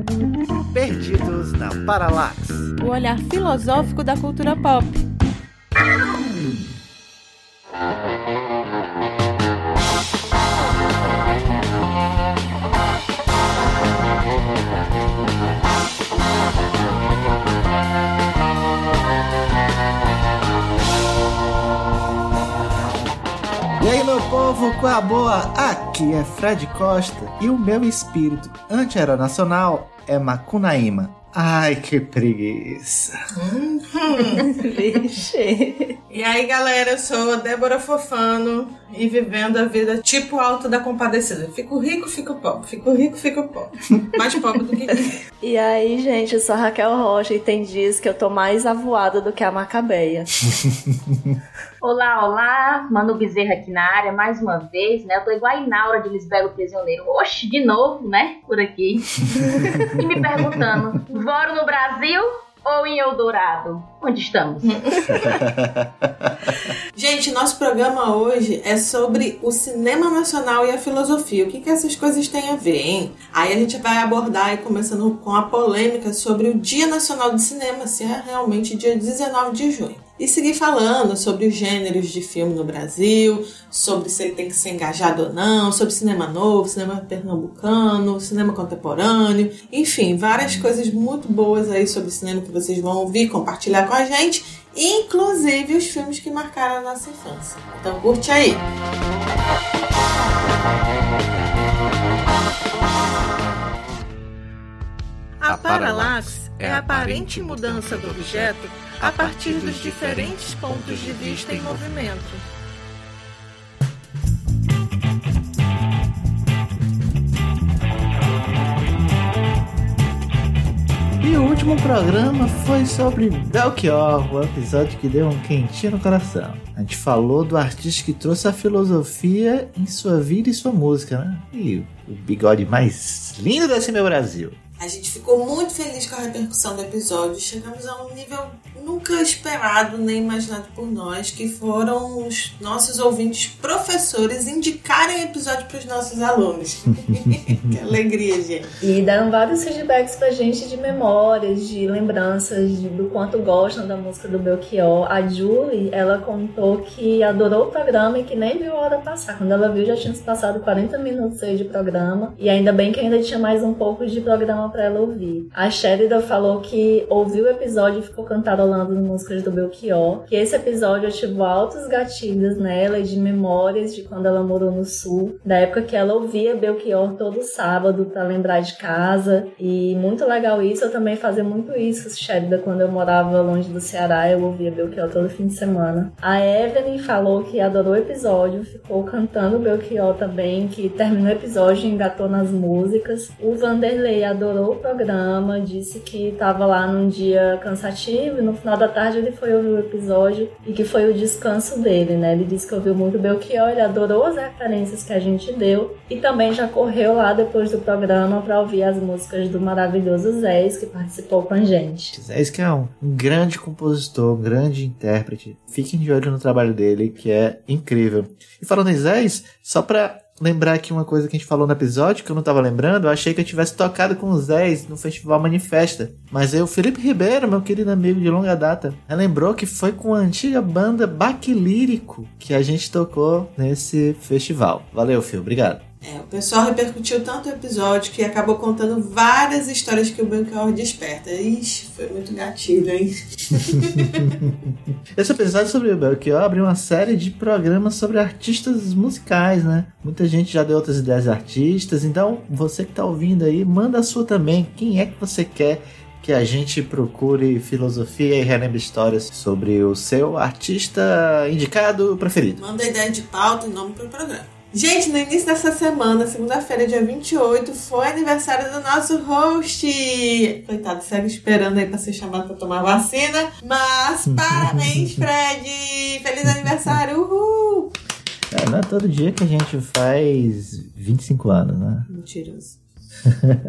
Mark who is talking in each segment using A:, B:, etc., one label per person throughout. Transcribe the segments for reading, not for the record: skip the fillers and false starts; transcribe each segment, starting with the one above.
A: Perdidos na Paralax.
B: O olhar filosófico da cultura pop.
A: E aí, meu povo, qual a boa? Aqui é Fred Costa e o meu espírito anti-aeronacional é Macunaíma. Ai, que preguiça.
C: Vixe. E aí, galera, eu sou a Débora Fofano e vivendo a vida tipo Alto da Compadecida. Fico rico, fico pobre. Fico rico, fico pobre. Mais pobre do que rico.
D: E aí, gente, eu sou a Raquel Rocha e tem dias que eu tô mais avoada do que a Macabeia.
E: Olá, olá, Manu Bezerra aqui na área, mais uma vez, né? Eu tô igual a Inaura de Lisbelo Prisioneiro. Oxe, de novo, né? Por aqui. E me perguntando, moro no Brasil ou em Eldorado? Onde estamos?
C: Gente, nosso programa hoje é sobre o cinema nacional e a filosofia. O que essas coisas têm a ver, hein? Aí a gente vai abordar, aí, começando com a polêmica sobre o Dia Nacional do Cinema, se é realmente dia 19 de junho. E seguir falando sobre os gêneros de filme no Brasil, sobre se ele tem que ser engajado ou não, sobre cinema novo, cinema pernambucano, cinema contemporâneo, enfim, várias coisas muito boas aí sobre cinema que vocês vão ouvir, compartilhar com a gente, inclusive os filmes que marcaram a nossa infância. Então curte aí!
B: A Paralax é a aparente mudança do objeto a partir dos diferentes pontos de vista em movimento.
A: E o último programa foi sobre Belchior, o episódio que deu um quentinho no coração. A gente falou do artista que trouxe a filosofia em sua vida e sua música, né? E o bigode mais lindo desse meu Brasil.
C: A gente ficou muito feliz com a repercussão do episódio. Chegamos a um nível nunca esperado nem imaginado por nós, que foram os nossos ouvintes professores indicarem o episódio para os nossos alunos. Que alegria, gente.
D: E deram vários feedbacks pra gente de memórias, de lembranças, do quanto gostam da música do Belchior. A Julie, ela contou que adorou o programa e que nem viu a hora passar. Quando ela viu, já tinha se passado 40 minutos aí de programa. E ainda bem que ainda tinha mais um pouco de programa pra ela ouvir. A Sherida falou que ouviu o episódio e ficou cantarolando músicas do Belchior, que esse episódio ativou altos gatilhos nela e de memórias de quando ela morou no Sul, da época que ela ouvia Belchior todo sábado pra lembrar de casa. E muito legal isso, eu também fazia muito isso, Sherida, quando eu morava longe do Ceará, eu ouvia Belchior todo fim de semana. A Evelyn falou que adorou o episódio, ficou cantando Belchior também, que terminou o episódio e engatou nas músicas. O Vanderlei adorou o programa, disse que estava lá num dia cansativo e no final da tarde ele foi ouvir o episódio e que foi o descanso dele, né? Ele disse que ouviu muito Belchior, ele adorou as referências que a gente deu e também já correu lá depois do programa para ouvir as músicas do maravilhoso Zés, que participou com a gente.
A: Zés que é um grande compositor, um grande intérprete. Fiquem de olho no trabalho dele, que é incrível. E falando em Zés, só pra lembrar aqui uma coisa que a gente falou no episódio, que eu não tava lembrando, eu achei que eu tivesse tocado com o Zés no Festival Manifesta. Mas aí o Felipe Ribeiro, meu querido amigo de longa data, lembrou que foi com a antiga banda Baque Lírico que a gente tocou nesse festival. Valeu, Fio, obrigado.
C: O pessoal repercutiu tanto o episódio que acabou contando várias histórias que o Belchior desperta. Ixi, foi muito gatilho, hein?
A: Esse episódio sobre o Belchior abriu uma série de programas sobre artistas musicais, né? Muita gente já deu outras ideias de artistas, então você que tá ouvindo aí, manda a sua também. Quem é que você quer que a gente procure filosofia e relembre histórias sobre o seu artista indicado preferido?
C: Manda ideia de pauta e nome pro programa. Gente, no início dessa semana, segunda-feira, dia 28, foi aniversário do nosso host. Coitado, segue esperando aí pra ser chamado pra tomar vacina. Mas, parabéns, Fred! Feliz aniversário, uhul!
A: Não é todo dia que a gente faz 25 anos, né?
C: Mentiroso.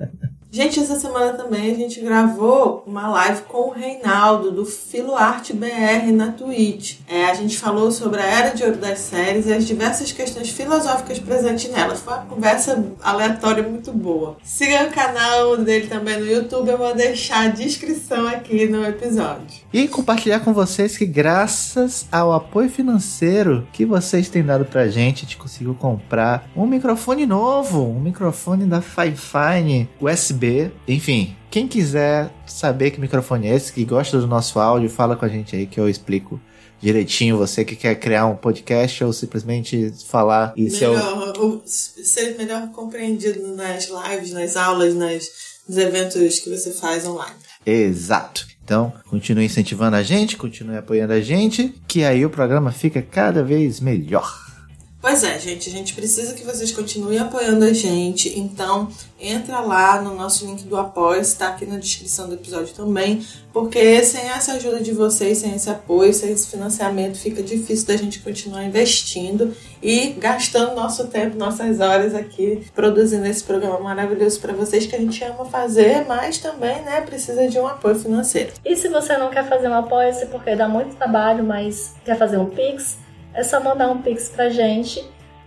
C: Gente, essa semana também a gente gravou uma live com o Reinaldo, do Filoarte BR na Twitch. A gente falou sobre a Era de Ouro das Séries e as diversas questões filosóficas presentes nela. Foi uma conversa aleatória muito boa. Siga o canal dele também no YouTube, eu vou deixar a descrição aqui no episódio.
A: E compartilhar com vocês que graças ao apoio financeiro que vocês têm dado pra gente conseguiu comprar um microfone novo, um microfone da Fifine USB. Enfim, quem quiser saber que microfone é esse, que gosta do nosso áudio, fala com a gente aí que eu explico direitinho. Você que quer criar um podcast ou simplesmente falar e ser
C: melhor compreendido nas lives, nas aulas, nos eventos que você faz online.
A: Exato. Então, continue incentivando a gente, continue apoiando a gente, que aí o programa fica cada vez melhor.
C: Pois é, gente, a gente precisa que vocês continuem apoiando a gente, então entra lá no nosso link do Apoio, está aqui na descrição do episódio também, porque sem essa ajuda de vocês, sem esse apoio, sem esse financiamento, fica difícil da gente continuar investindo e gastando nosso tempo, nossas horas aqui, produzindo esse programa maravilhoso para vocês que a gente ama fazer, mas também, né, precisa de um apoio financeiro.
D: E se você não quer fazer um Apoia-se porque dá muito trabalho, mas quer fazer um Pix, é só mandar um Pix pra gente,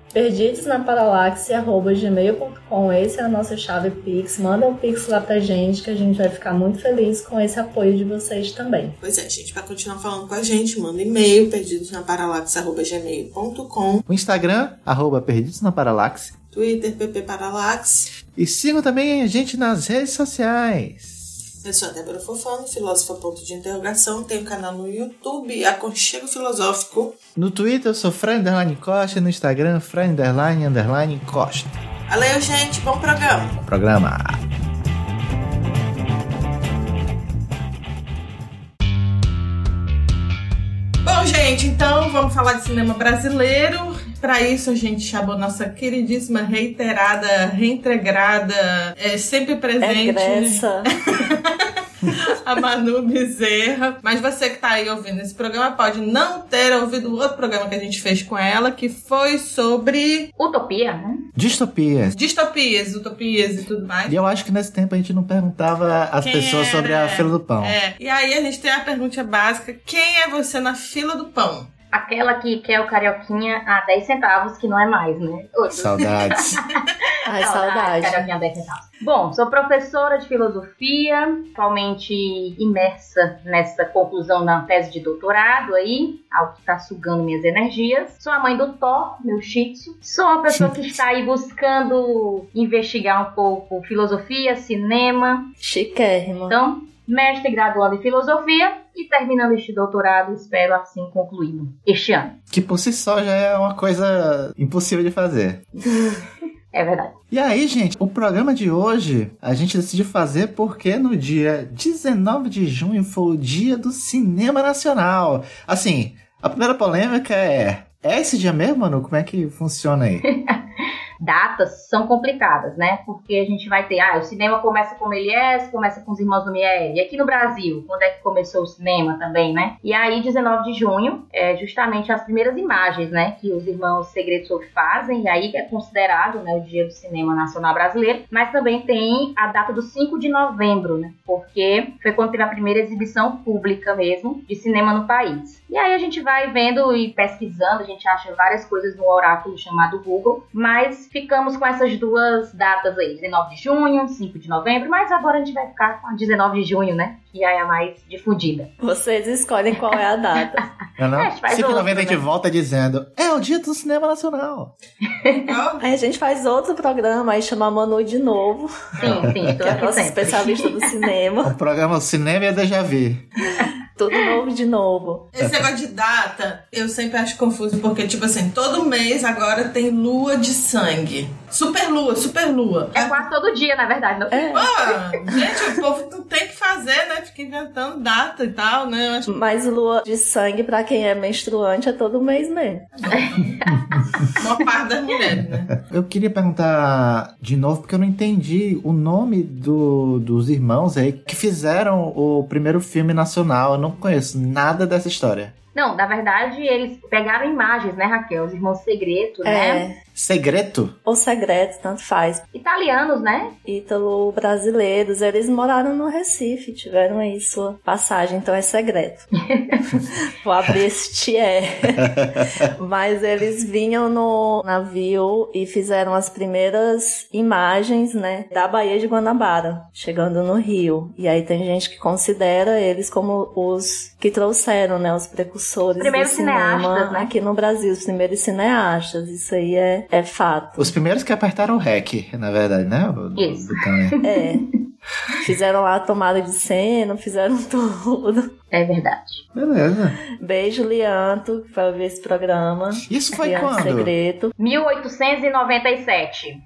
D: perdidosnaparalaxe@gmail.com. Essa é a nossa chave Pix. Manda um Pix lá pra gente, que a gente vai ficar muito feliz com esse apoio de vocês também.
C: Pois é, gente, para continuar falando com a gente, manda e-mail, perdidosnaparalaxe@gmail.com.
A: O Instagram, @perdidosnaparalaxe.
C: Twitter, ppparalaxe.
A: E sigam também a gente nas redes sociais.
C: Eu sou a Débora Fofano, filósofa ponto de interrogação. Tenho um canal no YouTube, Aconchego Filosófico.
A: No Twitter eu sou Fran_Costa, no Instagram Fran_Costa.
C: Valeu, gente, bom programa.
A: Bom programa.
C: Bom, gente, então vamos falar de cinema brasileiro. Para isso a gente chamou nossa queridíssima, reiterada, reintegrada, sempre presente, a Manu Bezerra. Mas você que tá aí ouvindo esse programa pode não ter ouvido o outro programa que a gente fez com ela, que foi sobre...
E: Utopia, né?
A: Distopias,
C: utopias e tudo mais.
A: E eu acho que nesse tempo a gente não perguntava às pessoas sobre a fila do pão.
C: E aí a gente tem a pergunta básica: quem é você na fila do pão?
E: Aquela que quer o carioquinha a 10 centavos, que não é mais, né?
A: Saudades.
D: Ai, saudade.
E: Carioquinha a 10 centavos. Bom, sou professora de filosofia, atualmente imersa nessa conclusão da tese de doutorado aí, algo que está sugando minhas energias. Sou a mãe do Thor, meu shih tzu. Sou uma pessoa que está aí buscando investigar um pouco filosofia, cinema.
D: Chiquérrima.
E: Então, mestre graduando em filosofia e terminando este doutorado, espero assim concluí-lo este ano.
A: Que por si só já é uma coisa impossível de fazer.
E: É verdade.
A: E aí, gente, o programa de hoje a gente decidiu fazer porque no dia 19 de junho foi o dia do cinema nacional. Assim, a primeira polêmica é esse dia mesmo, Manu? Como é que funciona aí?
E: Datas são complicadas, né? Porque a gente vai ter, o cinema começa com o Méliès, começa com os Irmãos Lumière. E aqui no Brasil, quando é que começou o cinema também, né? E aí, 19 de junho, é justamente as primeiras imagens, né? Que os irmãos Segredo Soft fazem, e aí é considerado, né, o Dia do Cinema Nacional Brasileiro. Mas também tem a data do 5 de novembro, né? Porque foi quando teve a primeira exibição pública mesmo de cinema no país. E aí a gente vai vendo e pesquisando, a gente acha várias coisas no oráculo chamado Google, mas ficamos com essas duas datas aí, 19 de junho, 5 de novembro, mas agora a gente vai ficar com a 19 de junho, né? Que é a mais difundida.
D: Vocês escolhem qual é a data.
A: Não? 5 de novembro a gente
E: né?
A: volta dizendo, é o dia do cinema nacional.
D: Aí a gente faz outro programa, aí chama a Manu de novo.
E: Sim, estou
D: que é a
E: aqui
D: nossa
E: sempre.
D: especialista do cinema.
A: O programa Cinema e a Déjà Vu.
D: Tudo novo de novo.
C: Esse negócio de data, eu sempre acho confuso, porque, tipo assim, todo mês agora tem lua de sangue. Super lua.
E: É quase todo dia, na verdade. Não?
C: Gente, o povo não tem que fazer, né? Fica inventando data e tal, né? Eu acho...
D: Mas lua de sangue, pra quem é menstruante, é todo mês mesmo.
C: Uma parte das mulheres, né?
A: Eu queria perguntar de novo, porque eu não entendi o nome dos irmãos aí que fizeram o primeiro filme nacional. Eu não conheço nada dessa história.
E: Não, na verdade, eles pegaram imagens, né, Raquel? Os Irmãos Segredo, né?
A: Segreto?
D: Ou Segreto, tanto faz.
E: Italianos, né?
D: Ítalo-brasileiros, eles moraram no Recife, tiveram aí sua passagem, então é Segreto. Vou abrir este Mas eles vinham no navio e fizeram as primeiras imagens, né, da Baía de Guanabara, chegando no Rio. E aí tem gente que considera eles como os que trouxeram, né, os precursores do cinema, né, aqui no Brasil, os primeiros cineastas. Isso aí é fato.
A: Os primeiros que apertaram o REC, na verdade, né?
E: Isso.
D: Fizeram lá a tomada de cena, fizeram tudo.
E: É verdade.
A: Beleza.
D: Beijo, Lianto, que vai ver esse programa.
A: Isso foi
D: Lianto
A: quando?
D: Segredo.
E: 1897.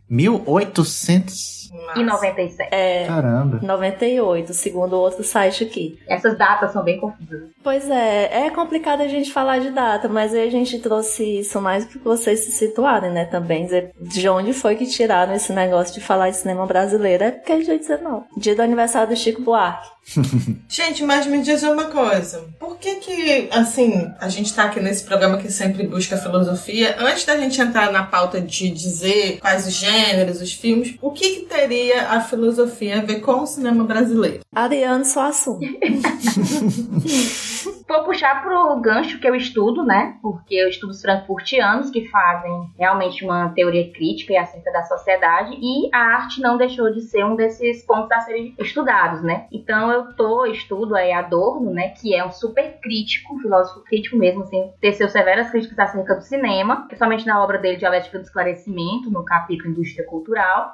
A: 1897?
D: Caramba. 98, segundo outro site aqui.
E: Essas datas são bem confusas.
D: Pois é complicado a gente falar de data, mas aí a gente trouxe isso mais para vocês se situarem, né, também. Dizer de onde foi que tiraram esse negócio de falar de cinema brasileiro. É porque é dia 19. Dia do aniversário do Chico Buarque.
C: Gente, mas me diz uma coisa. Por que, assim, a gente tá aqui nesse programa que sempre busca filosofia? Antes da gente entrar na pauta de dizer quais os gêneros, os filmes, o que teria a filosofia a ver com o cinema brasileiro?
D: Ariano Suassuna.
E: Vou puxar pro gancho que eu estudo, né? Porque eu estudo os frankfurtianos, que fazem realmente uma teoria crítica acerca da sociedade, e a arte não deixou de ser um desses pontos a serem estudados, né? Então eu estudo aí Adorno, né? Que é um super crítico, um filósofo crítico mesmo, assim, teceu severas críticas acerca do cinema, principalmente na obra dele Dialética do Esclarecimento, no capítulo Indústria Cultural,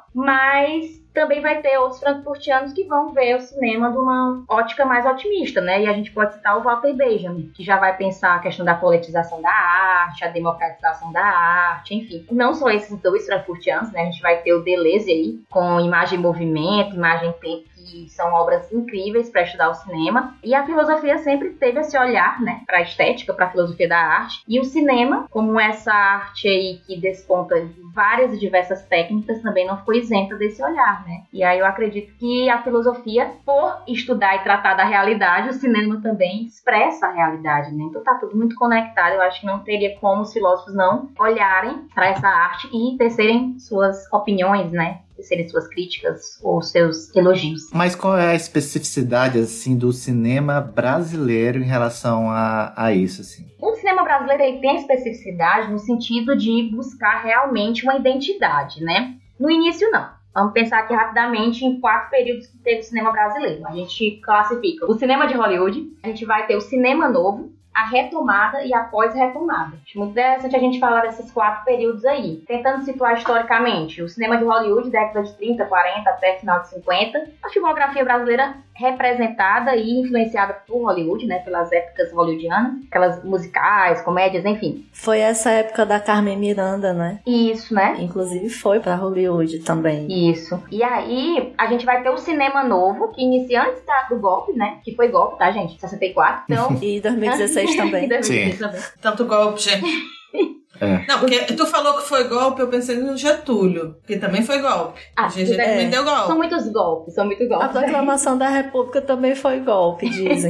E: mas também vai ter outros frankfurtianos que vão ver o cinema de uma ótica mais otimista, né? E a gente pode citar o Walter Benjamin, que já vai pensar a questão da politização da arte, a democratização da arte, enfim. Não só esses dois frankfurtianos, né? A gente vai ter o Deleuze aí, com Imagem e Movimento, Imagem e Tempo, que são obras incríveis para estudar o cinema. E a filosofia sempre teve esse olhar, né, para a estética, para a filosofia da arte. E o cinema, como essa arte aí que desponta várias e diversas técnicas, também não ficou isenta desse olhar, né? E aí eu acredito que a filosofia, por estudar e tratar da realidade, o cinema também expressa a realidade, né? Então tá tudo muito conectado. Eu acho que não teria como os filósofos não olharem para essa arte e tecerem suas opiniões, né? Serem suas críticas ou seus elogios.
A: Mas qual é a especificidade, assim, do cinema brasileiro em relação a isso, assim?
E: O cinema brasileiro ele tem a especificidade no sentido de buscar realmente uma identidade, né? No início, não. Vamos pensar aqui rapidamente em 4 períodos que teve o cinema brasileiro. A gente classifica o cinema de Hollywood, a gente vai ter o cinema novo, a retomada e a pós-retomada. Acho muito interessante a gente falar desses 4 períodos aí. Tentando situar historicamente, o cinema de Hollywood, década de 30, 40 até final de 50. A filmografia brasileira representada e influenciada por Hollywood, né, pelas épocas hollywoodianas, aquelas musicais, comédias, enfim.
D: Foi essa época da Carmen Miranda, né?
E: Isso, né?
D: Inclusive foi pra Hollywood também.
E: Isso. E aí, a gente vai ter o cinema novo, que inicia antes do golpe, né? Que foi golpe, tá, gente? 64. Então...
D: E 2016 também.
E: 2016 também.
C: Tanto golpe, gente. Não, porque tu falou que foi golpe, eu pensei no Getúlio, que também foi golpe. O GG também deu golpe.
E: São muitos golpes.
D: A proclamação da República também foi golpe, dizem.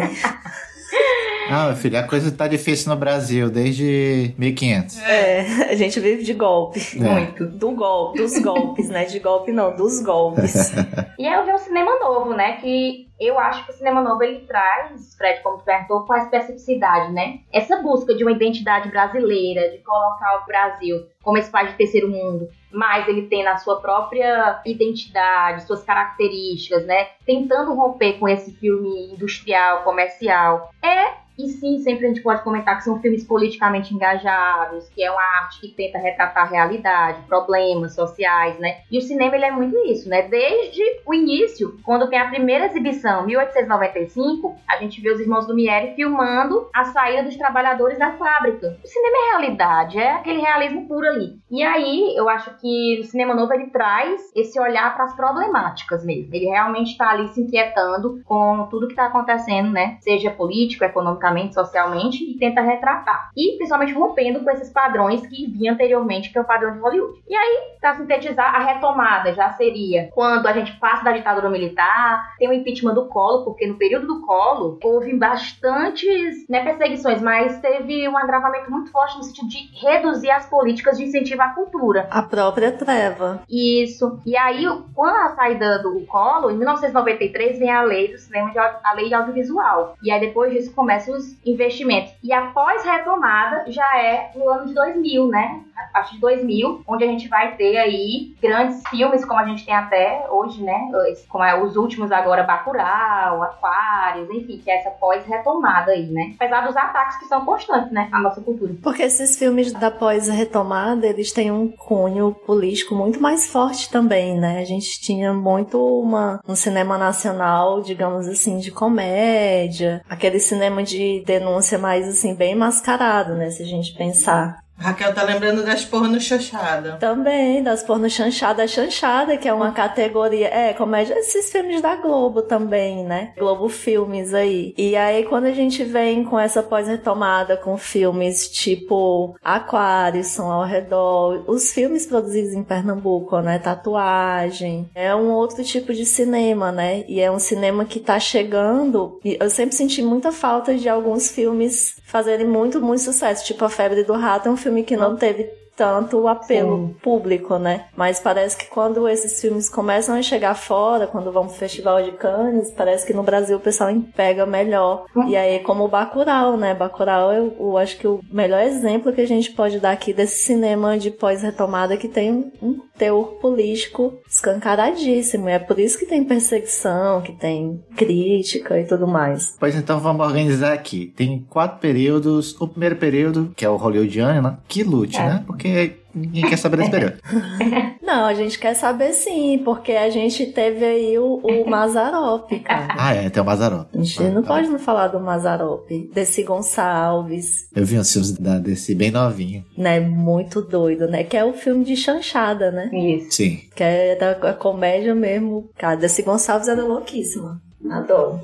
A: Ah, meu filho, a coisa tá difícil no Brasil desde 1500.
D: A gente vive de golpe.
E: Muito.
D: Dos golpes, né? De golpe não, dos golpes.
E: E aí eu vi um cinema novo, né? Que eu acho que o cinema novo ele traz, Fred, como tu perguntou, com a especificidade, né? Essa busca de uma identidade brasileira, de colocar o Brasil como esse país de terceiro mundo, mas ele tem na sua própria identidade, suas características, né? Tentando romper com esse filme industrial, comercial. E sim, sempre a gente pode comentar que são filmes politicamente engajados, que é uma arte que tenta retratar a realidade, problemas sociais, né? E o cinema, ele é muito isso, né? Desde o início, quando tem a primeira exibição, 1895, a gente vê os irmãos Lumière filmando a saída dos trabalhadores da fábrica. O cinema é realidade, é aquele realismo puro ali. E aí, eu acho que o cinema novo, ele traz esse olhar para as problemáticas mesmo. Ele realmente está ali se inquietando com tudo que está acontecendo, né? Seja político, econômico, socialmente, e tenta retratar. E principalmente rompendo com esses padrões que vinha anteriormente, que é o padrão de Hollywood. E aí, para sintetizar, a retomada já seria quando a gente passa da ditadura militar, tem o impeachment do do Collor, porque no período do Collor houve bastantes, né, perseguições, mas teve um agravamento muito forte no sentido de reduzir as políticas de incentivo à cultura.
D: A própria treva.
E: Isso. E aí, com a saída do Collor, em 1993 vem a lei do cinema, a lei de audiovisual. E aí depois disso começam os investimentos. E após retomada já é no ano de 2000, né? A partir de 2000, onde a gente vai ter aí grandes filmes, como a gente tem até hoje, né? Como os últimos agora, Bacurau, Aquários, enfim, que é essa pós-retomada aí, né? Apesar dos ataques que são constantes, né? À nossa cultura.
D: Porque esses filmes da pós-retomada, eles têm um cunho político muito mais forte também, né? A gente tinha muito um cinema nacional, digamos assim, de comédia, aquele cinema de denúncia mais, assim, bem mascarado, né? Se a gente pensar.
C: Raquel tá lembrando das porno-chanchada.
D: Também, das porno-chanchada. A chanchada, que é uma categoria... comédia... Esses filmes da Globo também, né? Globo Filmes aí. E aí, quando a gente vem com essa pós-retomada com filmes tipo Aquários, Som ao Redor, os filmes produzidos em Pernambuco, né? Tatuagem. É um outro tipo de cinema, né? E é um cinema que tá chegando... E eu sempre senti muita falta de alguns filmes fazerem muito, muito sucesso. Tipo A Febre do Rato é um filme que não teve tanto apelo público, né? Mas parece que quando esses filmes começam a chegar fora, quando vão pro Festival de Cannes, parece que no Brasil o pessoal pega melhor. E aí, como o Bacurau, né? Bacurau eu acho que o melhor exemplo que a gente pode dar aqui desse cinema de pós-retomada que tem um teor político escancaradíssimo. É por isso que tem perseguição, que tem crítica e tudo mais.
A: Pois então vamos organizar aqui. Tem 4 períodos. O primeiro período, que é o hollywoodiano, né? Que lute, né? Porque ninguém quer saber desse período.
D: Não, a gente quer saber sim, porque a gente teve aí o Mazzaropi, cara.
A: Tem o Mazzaropi.
D: A gente não pode não falar do Mazzaropi, Desi Gonçalves.
A: Eu vi uns filmes da Desi bem novinho.
D: Né, muito doido, né? Que é o filme de chanchada, né?
E: Isso.
A: Sim.
D: Que é da comédia mesmo. Cara, Desi Gonçalves era louquíssima. Adoro.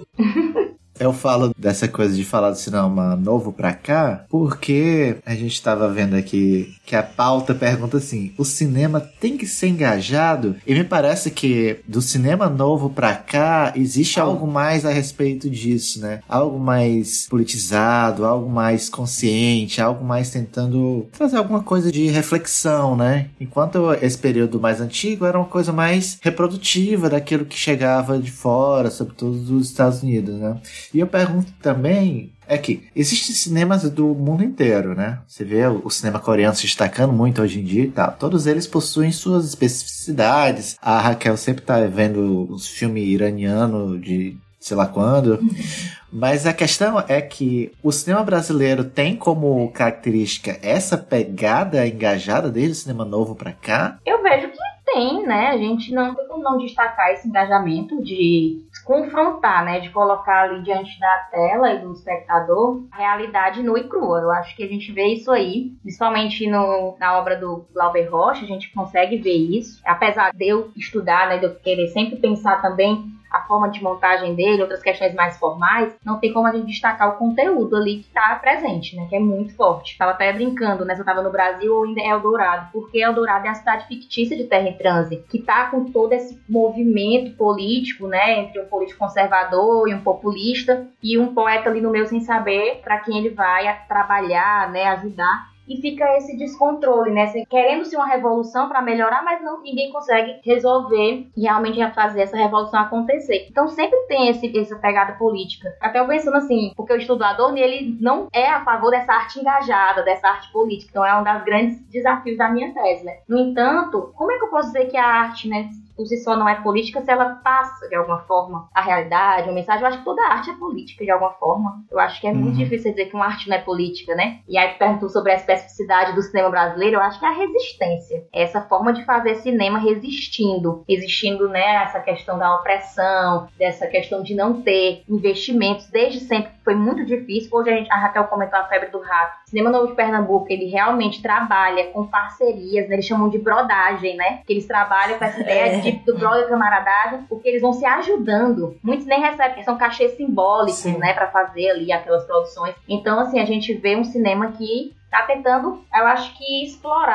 A: Eu falo dessa coisa de falar do cinema novo pra cá, porque a gente tava vendo aqui que a pauta pergunta assim, o cinema tem que ser engajado? E me parece que do cinema novo pra cá, existe algo mais a respeito disso, né? Algo mais politizado, algo mais consciente, algo mais tentando trazer alguma coisa de reflexão, né? Enquanto esse período mais antigo era uma coisa mais reprodutiva daquilo que chegava de fora, sobretudo dos Estados Unidos, né? E eu pergunto também, que existem cinemas do mundo inteiro, né? Você vê o cinema coreano se destacando muito hoje em dia e tal. Todos eles possuem suas especificidades. A Raquel sempre tá vendo os filmes iranianos de sei lá quando. Mas a questão é que o cinema brasileiro tem como característica essa pegada engajada desde o cinema novo pra cá?
E: Eu vejo que tem, né? A gente não tem como não destacar esse engajamento de confrontar, né? De colocar ali diante da tela e do espectador a realidade nua e crua. Eu acho que a gente vê isso aí, principalmente na obra do Glauber Rocha, a gente consegue ver isso. Apesar de eu estudar, né? De eu querer sempre pensar também a forma de montagem dele, outras questões mais formais, não tem como a gente destacar o conteúdo ali que está presente, né? Que é muito forte. Tava até brincando, né? Se eu tava no Brasil ou em Eldorado, porque Eldorado é a cidade fictícia de Terra em Transe, que tá com todo esse movimento político, né? Entre um político conservador e um populista, e um poeta ali no meio sem saber para quem ele vai trabalhar, né? Ajudar. E fica esse descontrole, né? Querendo ser uma revolução para melhorar, mas ninguém consegue resolver e realmente fazer essa revolução acontecer. Então sempre tem essa pegada política. Até eu pensando assim, porque o estudo Adorno, ele não é a favor dessa arte engajada, dessa arte política. Então é um dos grandes desafios da minha tese, né? No entanto, como é que eu posso dizer que a arte, né, por si só não é política se ela passa de alguma forma a realidade, uma mensagem? Eu acho que toda arte é política de alguma forma. Eu acho que é muito difícil dizer que uma arte não é política, né? E aí tu perguntou sobre a especificidade do cinema brasileiro, eu acho que é a resistência. Essa forma de fazer cinema resistindo, né, essa questão da opressão, dessa questão de não ter investimentos, desde sempre foi muito difícil. Hoje a Raquel comentou a Febre do Rato. O Cinema Novo de Pernambuco, ele realmente trabalha com parcerias, né? Eles chamam de brodagem, né? Que eles trabalham com essa ideia do brother camaradagem, porque eles vão se ajudando. Muitos nem recebem, porque são cachês simbólicos, né? Pra fazer ali aquelas produções. Então, assim, a gente vê um cinema que tá tentando, eu acho que, explorar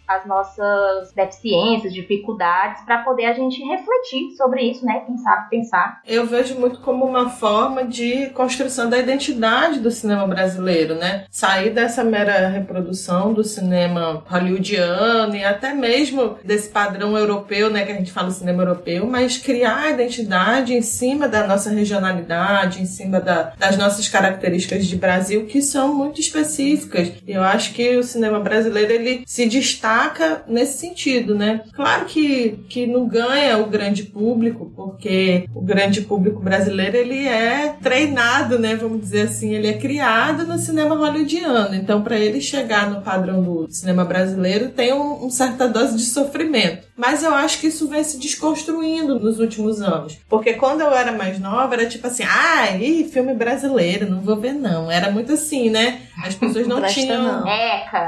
E: as nossas deficiências, dificuldades, para poder a gente refletir sobre isso, né? Pensar.
C: Eu vejo muito como uma forma de construção da identidade do cinema brasileiro, né? Sair dessa mera reprodução do cinema hollywoodiano e até mesmo desse padrão europeu, né? Que a gente fala cinema europeu, mas criar a identidade em cima da nossa regionalidade, em cima das nossas características de Brasil, que são muito específicas. E eu acho que o cinema brasileiro, ele se destaca nesse sentido, né? Claro que não ganha o grande público, porque o grande público brasileiro, ele é treinado, né? Vamos dizer assim, ele é criado no cinema hollywoodiano. Então, para ele chegar no padrão do cinema brasileiro, tem uma certa dose de sofrimento. Mas eu acho que isso vem se desconstruindo nos últimos anos. Porque quando eu era mais nova, era tipo assim, filme brasileiro, não vou ver não. Era muito assim, né? As pessoas não tinham...
D: Não.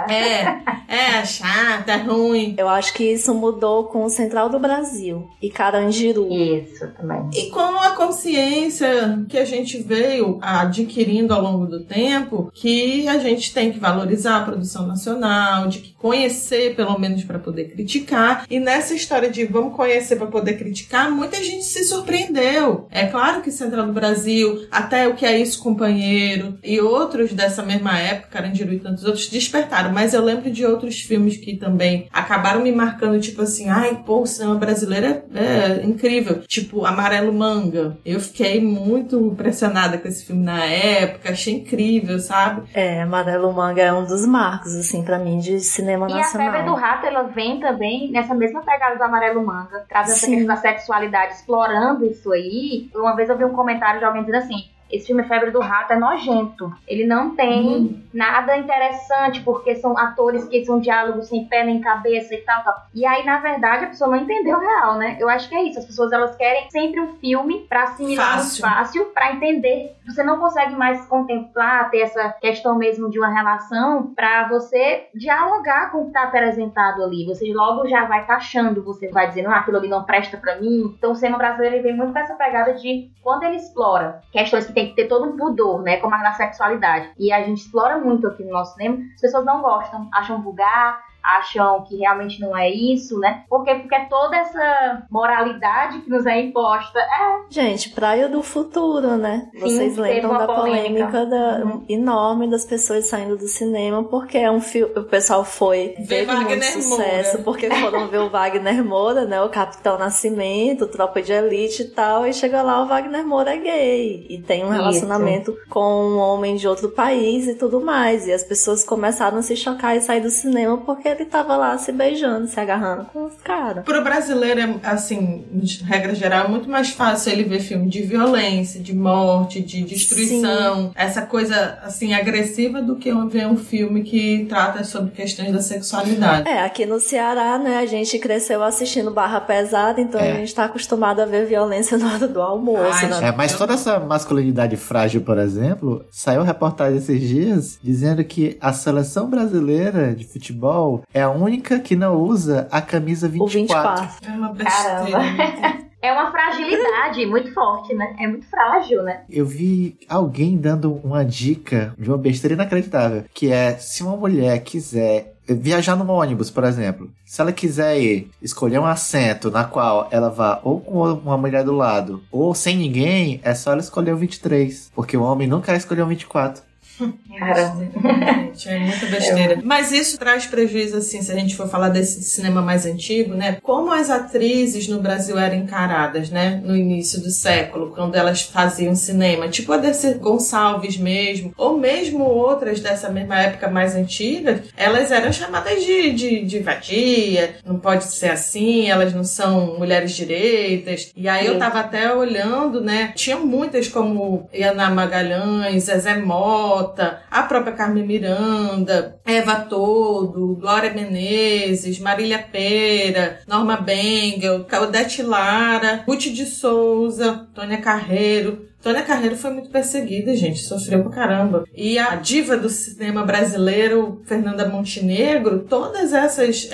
C: É chato, é ruim.
D: Eu acho que isso mudou com o Central do Brasil e Carandiru.
E: Isso, também.
C: E com a consciência que a gente veio adquirindo ao longo do tempo, que a gente tem que valorizar a produção nacional, de que conhecer, pelo menos para poder criticar. E nessa história de vamos conhecer para poder criticar, muita gente se surpreendeu. É claro que Central do Brasil, até O Que É Isso, Companheiro, e outros dessa mesma época, Carandiru e tantos outros, despertaram. Mas eu lembro de outros filmes que também acabaram me marcando, tipo assim, o cinema brasileiro é incrível. Tipo, Amarelo Manga. Eu fiquei muito impressionada com esse filme na época, achei incrível, sabe?
D: Amarelo Manga é um dos marcos, assim, pra mim, de cinema nacional.
E: E a Febre do Rato, ela vem também nessa mesma pegada do Amarelo Manga, trazendo essa questão da sexualidade, explorando isso aí. Uma vez eu vi um comentário de alguém dizendo assim, esse filme Febre do Rato é nojento. Ele não tem nada interessante, porque são atores que são diálogos sem pé nem cabeça e tal. E aí, na verdade, a pessoa não entendeu o real, né? Eu acho que é isso. As pessoas, elas querem sempre um filme pra assimilar muito fácil, pra entender. Você não consegue mais contemplar, ter essa questão mesmo de uma relação pra você dialogar com o que tá apresentado ali. Você logo já vai taxando, você vai dizendo, aquilo ali não presta pra mim. Então, o cinema brasileiro, ele vem muito com essa pegada de, quando ele explora questões que tem que ter todo um pudor, né, como a da sexualidade. E a gente explora muito aqui no nosso cinema. As pessoas não gostam, acham vulgar, acham que realmente não é isso, né? Porque toda essa moralidade que nos é imposta
D: Gente, Praia do Futuro, né?
E: Sim,
D: vocês lembram da polêmica enorme das pessoas saindo do cinema, porque é um filme, o pessoal teve muito sucesso, Moura. Porque foram ver o Wagner Moura, né? O Capitão Nascimento, Tropa de Elite e tal, e chega lá, o Wagner Moura é gay, e tem um relacionamento com um homem de outro país e tudo mais, e as pessoas começaram a se chocar e sair do cinema porque ele tava lá se beijando, se agarrando com os caras.
C: Pro brasileiro, assim, de regra geral, é muito mais fácil ele ver filme de violência, de morte, de destruição, Sim. essa coisa, assim, agressiva, do que ver um filme que trata sobre questões da sexualidade.
D: Aqui no Ceará, né, a gente cresceu assistindo Barra Pesada, então a gente tá acostumado a ver violência na hora do almoço.
A: Mas toda essa masculinidade frágil, por exemplo, saiu reportagem esses dias dizendo que a seleção brasileira de futebol é a única que não usa a camisa 24.
D: O 24.
C: É uma besteira.
E: É uma fragilidade muito forte, né? É muito frágil, né?
A: Eu vi alguém dando uma dica de uma besteira inacreditável, que é, se uma mulher quiser viajar num ônibus, por exemplo, se ela quiser escolher um assento na qual ela vá ou com uma mulher do lado ou sem ninguém, é só ela escolher o 23, porque o homem nunca escolheu o 24.
E: Caramba.
C: Gente, é muita besteira. Mas isso traz prejuízo, assim, se a gente for falar desse cinema mais antigo, né? Como as atrizes no Brasil eram encaradas, né? No início do século, quando elas faziam cinema. Tipo a Dercy Gonçalves mesmo, ou mesmo outras dessa mesma época mais antiga, elas eram chamadas de vadia, não pode ser assim, elas não são mulheres direitas. E aí eu tava até olhando, né? Tinha muitas como Iana Magalhães, Zezé Mota, a própria Carmen Miranda, Eva Todo, Glória Menezes, Marília Pera, Norma Bengel, Claudete Lara, Ruth de Souza, Tônia Carreiro. Tônia Carreiro foi muito perseguida, gente, sofreu pra caramba. E a diva do cinema brasileiro, Fernanda Montenegro, todas essas,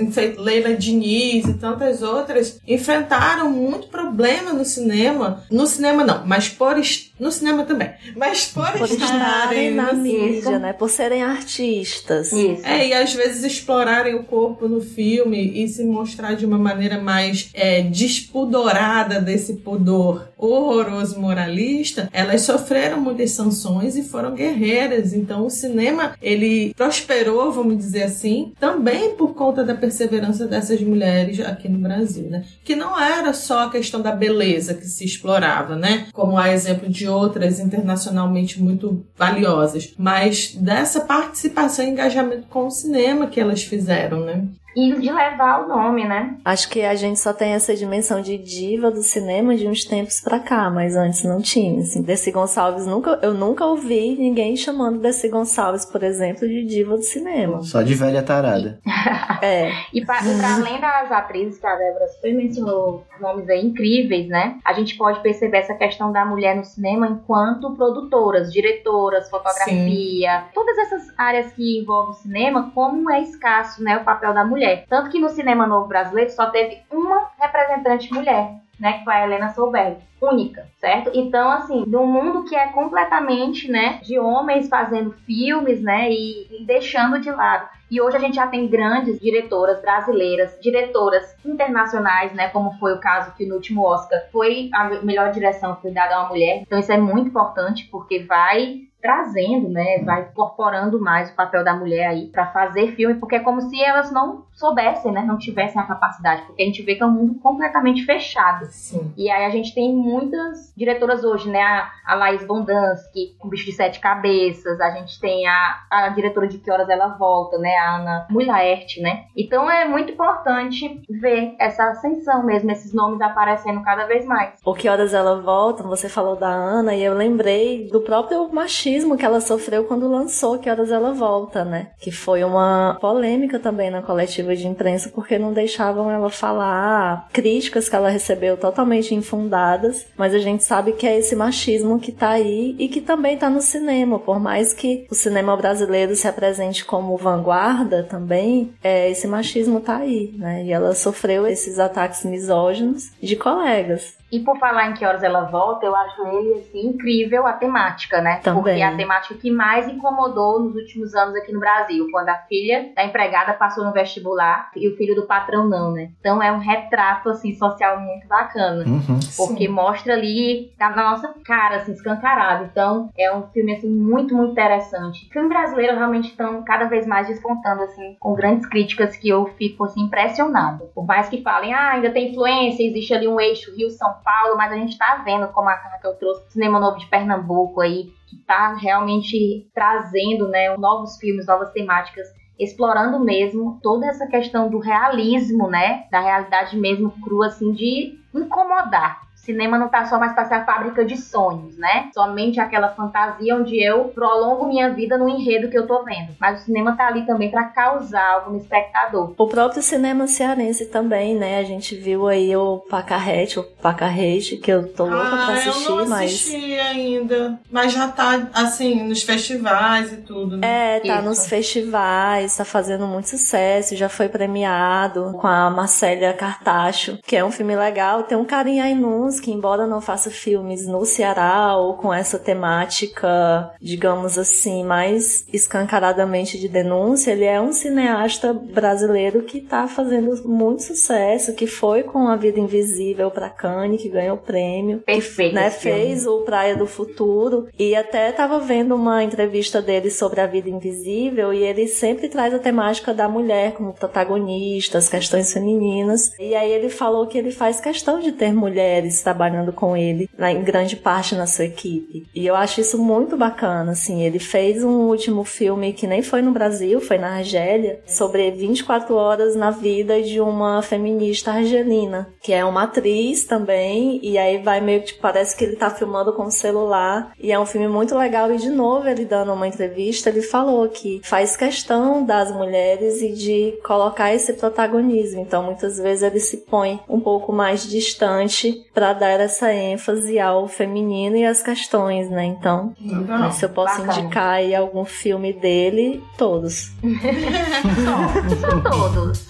C: Leila Diniz e tantas outras, enfrentaram muito problema no cinema. No cinema não, mas no cinema também. Mas por estarem
D: estarem na mídia, né? Por serem artistas.
E: Isso.
C: E às vezes explorarem o corpo no filme e se mostrar de uma maneira mais despudorada desse pudor horroroso moralista, elas sofreram muitas sanções e foram guerreiras. Então o cinema, ele prosperou, vamos dizer assim, também por conta da perseverança dessas mulheres aqui no Brasil, né? Que não era só a questão da beleza que se explorava, né? Como há exemplo de outras internacionalmente muito valiosas, mas dessa participação e engajamento com o cinema que elas fizeram, né?
E: E de levar o nome, né?
D: Acho que a gente só tem essa dimensão de diva do cinema de uns tempos pra cá, mas antes não tinha. Assim, Dercy Gonçalves, eu nunca ouvi ninguém chamando Dercy Gonçalves, por exemplo, de diva do cinema.
A: Só de velha tarada.
E: E para além das atrizes que a Débora super mencionou, nomes aí incríveis, né? A gente pode perceber essa questão da mulher no cinema enquanto produtoras, diretoras, fotografia, sim, todas essas áreas que envolvem o cinema, como é escasso, né, o papel da mulher. Tanto que no cinema novo brasileiro só teve uma representante mulher, né, que foi a Helena Solberg, única, certo? Então, assim, num mundo que é completamente, né, de homens fazendo filmes, né, e deixando de lado. E hoje a gente já tem grandes diretoras brasileiras, diretoras internacionais, né, como foi o caso que no último Oscar foi a melhor direção foi dada a uma mulher. Então isso é muito importante porque vai trazendo, né, vai incorporando mais o papel da mulher aí pra fazer filme, porque é como se elas não soubessem, né, não tivessem a capacidade, porque a gente vê que é um mundo completamente fechado.
C: Sim.
E: E aí a gente tem muitas diretoras hoje, né, a Laís Bondansky, com Bicho de Sete Cabeças, a gente tem a diretora de Que Horas Ela Volta, né, a Ana Mulaert, né. Então é muito importante ver essa ascensão mesmo, esses nomes aparecendo cada vez mais.
D: O Que Horas Ela Volta, você falou da Ana, e eu lembrei do próprio machismo que ela sofreu quando lançou Que Horas Ela Volta, né? Que foi uma polêmica também na coletiva de imprensa, porque não deixavam ela falar, críticas que ela recebeu totalmente infundadas, mas a gente sabe que é esse machismo que tá aí e que também tá no cinema, por mais que o cinema brasileiro se apresente como vanguarda também, esse machismo tá aí, né? E ela sofreu esses ataques misóginos de colegas.
E: E por falar em Que Horas Ela Volta, eu acho ele, assim, incrível a temática, né?
D: Também.
E: Porque é a temática que mais incomodou nos últimos anos aqui no Brasil, quando a filha da empregada passou no vestibular e o filho do patrão não, né? Então é um retrato, assim, social muito bacana. Porque mostra ali na nossa cara, assim, escancarado. Então é um filme, assim, muito, muito interessante. O filme brasileiro realmente estão cada vez mais despontando, assim, com grandes críticas que eu fico, assim, impressionada. Por mais que falem, ainda tem influência, existe ali um eixo Rio-São Paulo, mas a gente tá vendo, como a Raquel trouxe, o Cinema Novo de Pernambuco aí, que tá realmente trazendo, né, novos filmes, novas temáticas, explorando mesmo toda essa questão do realismo, né, da realidade mesmo crua, assim, de incomodar. Cinema não tá só mais para ser a fábrica de sonhos, né? Somente aquela fantasia onde eu prolongo minha vida no enredo que eu tô vendo. Mas o cinema tá ali também para causar algo no espectador.
D: O próprio cinema cearense também, né? A gente viu aí o Pacarrete, que eu tô louca pra assistir,
C: eu não assisti ainda. Mas já tá, assim, nos festivais e tudo, né?
D: Tá nos festivais, tá fazendo muito sucesso, já foi premiado com a Marcélia Cartacho, que é um filme legal. Tem um Karim Ainus, que embora não faça filmes no Ceará ou com essa temática, digamos assim, mais escancaradamente de denúncia, ele é um cineasta brasileiro que tá fazendo muito sucesso, que foi com A Vida Invisível pra Cannes, que ganhou o prêmio.
E: Perfeito.
D: Né, fez o Praia do Futuro, e até tava vendo uma entrevista dele sobre A Vida Invisível, e ele sempre traz a temática da mulher como protagonista, as questões femininas, e aí ele falou que ele faz questão de ter mulheres trabalhando com ele, em grande parte na sua equipe. E eu acho isso muito bacana, assim. Ele fez um último filme que nem foi no Brasil, foi na Argélia, sobre 24 horas na vida de uma feminista argelina, que é uma atriz também, e aí vai meio que parece que ele tá filmando com o celular, e é um filme muito legal. E de novo, ele dando uma entrevista, ele falou que faz questão das mulheres e de colocar esse protagonismo. Então, muitas vezes ele se põe um pouco mais distante para dar essa ênfase ao feminino e às questões, né? Então, se eu posso indicar aí algum filme dele, todos.
E: São todos.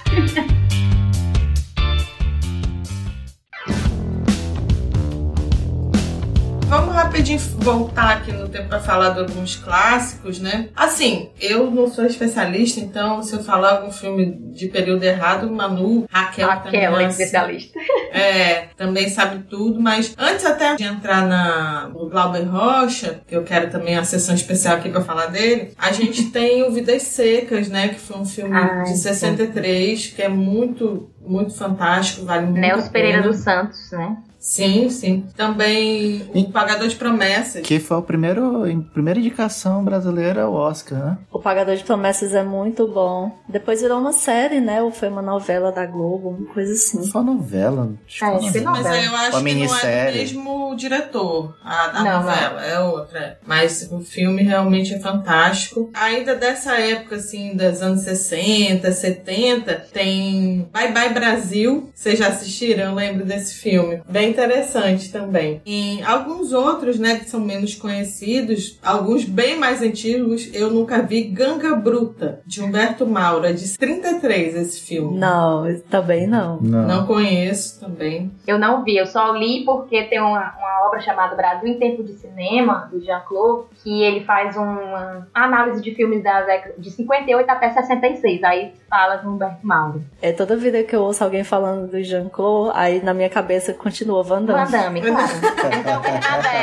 C: Vamos rapidinho voltar aqui no tempo para falar de alguns clássicos, né? Assim, eu não sou especialista, então se eu falar algum filme de período errado, Manu, Raquel
E: é especialista.
C: Também sabe tudo, mas antes até de entrar no Glauber Rocha, que eu quero também a sessão especial aqui para falar dele, a gente tem o Vidas Secas, né? Que foi um filme de 63, que é muito, muito fantástico, vale muito a pena.
E: Nelson Pereira dos Santos, né?
C: Sim, sim. Também O Pagador de Promessas.
A: Que foi a primeira indicação brasileira ao Oscar, né?
D: O Pagador de Promessas é muito bom. Depois virou uma série, né? Ou foi uma novela da Globo, uma coisa assim.
A: Foi novela.
E: Mas eu
C: acho que não é do mesmo diretor. A novela é outra. Mas o filme realmente é fantástico. Ainda dessa época, assim, dos anos 60, 70, tem Bye Bye Brasil. Vocês já assistiram? Eu lembro desse filme. Bem interessante também. E alguns outros, né, que são menos conhecidos, alguns bem mais antigos, eu nunca vi. Ganga Bruta, de Humberto Maura, de 33, esse filme.
D: Não, também não.
C: Não conheço também.
E: Eu não vi, eu só li porque tem uma obra chamada Brasil em Tempo de Cinema, do Jean-Claude, que ele faz uma análise de filmes da década de 58 até 66, aí fala do Humberto Maura.
D: Toda vida que eu ouço alguém falando do Jean-Claude, aí na minha cabeça continua Van Damme.
E: Van Damme, claro. Então tem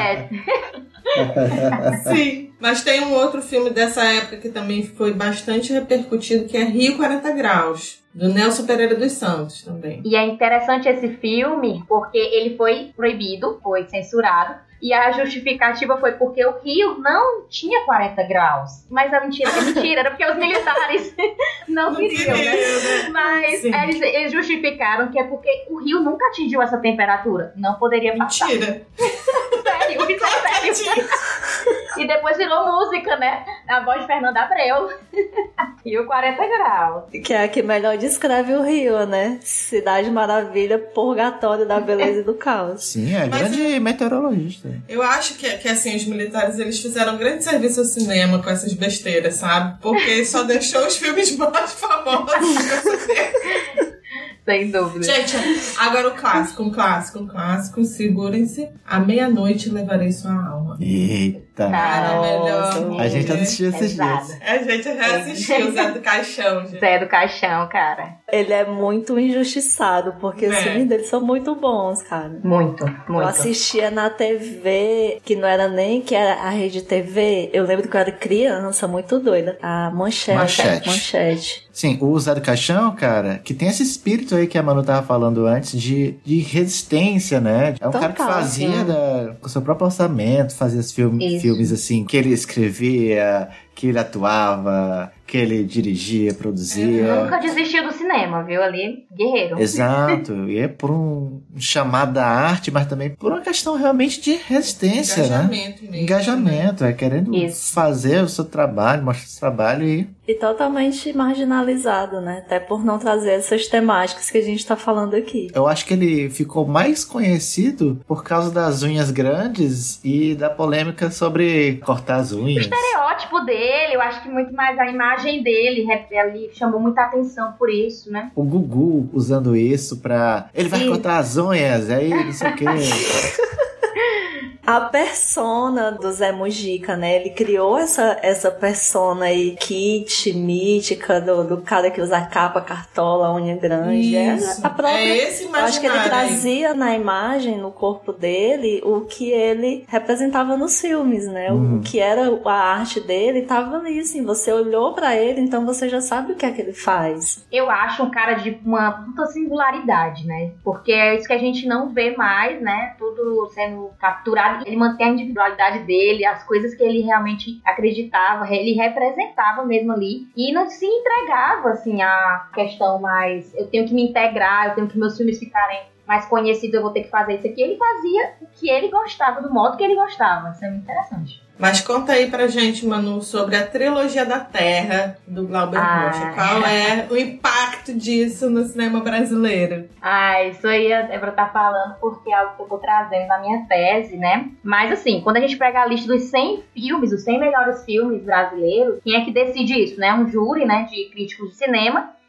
E: nada.
C: Sim, mas tem um outro filme dessa época que também foi bastante repercutido, que é Rio 40 Graus, do Nelson Pereira dos Santos também.
E: E é interessante esse filme porque ele foi proibido, foi censurado. E a justificativa foi porque o Rio não tinha 40 graus. Mas é mentira, era porque os militares não queriam, né? Mas eles justificaram que é porque o Rio nunca atingiu essa temperatura. Não poderia passar.
C: Mentira!
E: Sério, isso é sério. E depois virou música, né? A voz de Fernanda Abreu. Rio 40 graus.
D: Que é a que melhor descreve o Rio, né? Cidade maravilha, purgatório da beleza e do caos.
A: Sim, é grande meteorologista.
C: Eu acho que assim, os militares, eles fizeram um grande serviço ao cinema com essas besteiras, sabe? Porque só deixou os filmes mais famosos.
E: Sem dúvida.
C: Gente, agora um clássico, segurem-se. À meia-noite levarei sua alma.
A: Eita.
C: Maravilhoso.
A: A gente assistiu esses dias.
C: A gente reassistiu o Zé do Caixão, gente.
E: Zé do Caixão, cara.
D: Ele é muito injustiçado, porque os filmes dele são muito bons, cara.
E: Muito.
D: Eu assistia na TV, que não era nem que era a Rede TV. Eu lembro que eu era criança, muito doida. A Manchete.
A: Sim, o Zé do Caixão, cara, que tem esse espírito aí que a Manu tava falando antes de resistência, né? É um cara que fazia com o seu próprio orçamento, fazia os filmes assim, que ele escrevia, que ele atuava, que ele dirigia, produzia.
E: Nunca desistiu do cinema, viu? Ali, guerreiro.
A: Exato. E é por um chamado da arte, mas também por uma questão realmente de resistência,
C: Engajamento,
A: né?
C: Mesmo.
A: Engajamento, querendo fazer o seu trabalho, mostrar o seu trabalho
D: E totalmente marginalizado, né? Até por não trazer essas temáticas que a gente tá falando aqui.
A: Eu acho que ele ficou mais conhecido por causa das unhas grandes e da polêmica sobre cortar as unhas.
E: O estereótipo dele, eu acho que muito mais a imagem dele ali chamou muita atenção por isso, né?
A: O Gugu usando isso pra... Ele vai cortar as unhas, aí não sei o quê.
D: A persona do Zé Mujica, né? Ele criou essa persona aí, kit, mítica, do cara que usa capa, cartola, unha grande.
C: Isso.
D: A própria,
C: esse imaginário.
D: Eu acho que ele trazia na imagem, no corpo dele, o que ele representava nos filmes, né? O que era a arte dele tava ali, assim. Você olhou pra ele, então você já sabe o que é que ele faz.
E: Eu acho um cara de uma puta singularidade, né? Porque é isso que a gente não vê mais, né? Tudo sendo capturado. Ele mantém a individualidade dele, as coisas que ele realmente acreditava, ele representava mesmo ali e não se entregava, assim, a questão mais, eu tenho que me integrar, eu tenho que meus filmes ficarem mais conhecidos, eu vou ter que fazer isso aqui. Ele fazia o que ele gostava, do modo que ele gostava. Isso é muito interessante.
C: Mas conta aí pra gente, Manu, sobre a trilogia da Terra do Glauber Rocha. Qual é o impacto disso no cinema brasileiro?
E: Isso aí é pra estar falando porque é algo que eu tô trazendo na minha tese, né? Mas assim, quando a gente pega a lista dos 100 filmes, os 100 melhores filmes brasileiros, quem é que decide isso, né? Um júri, né, de críticos de cinema.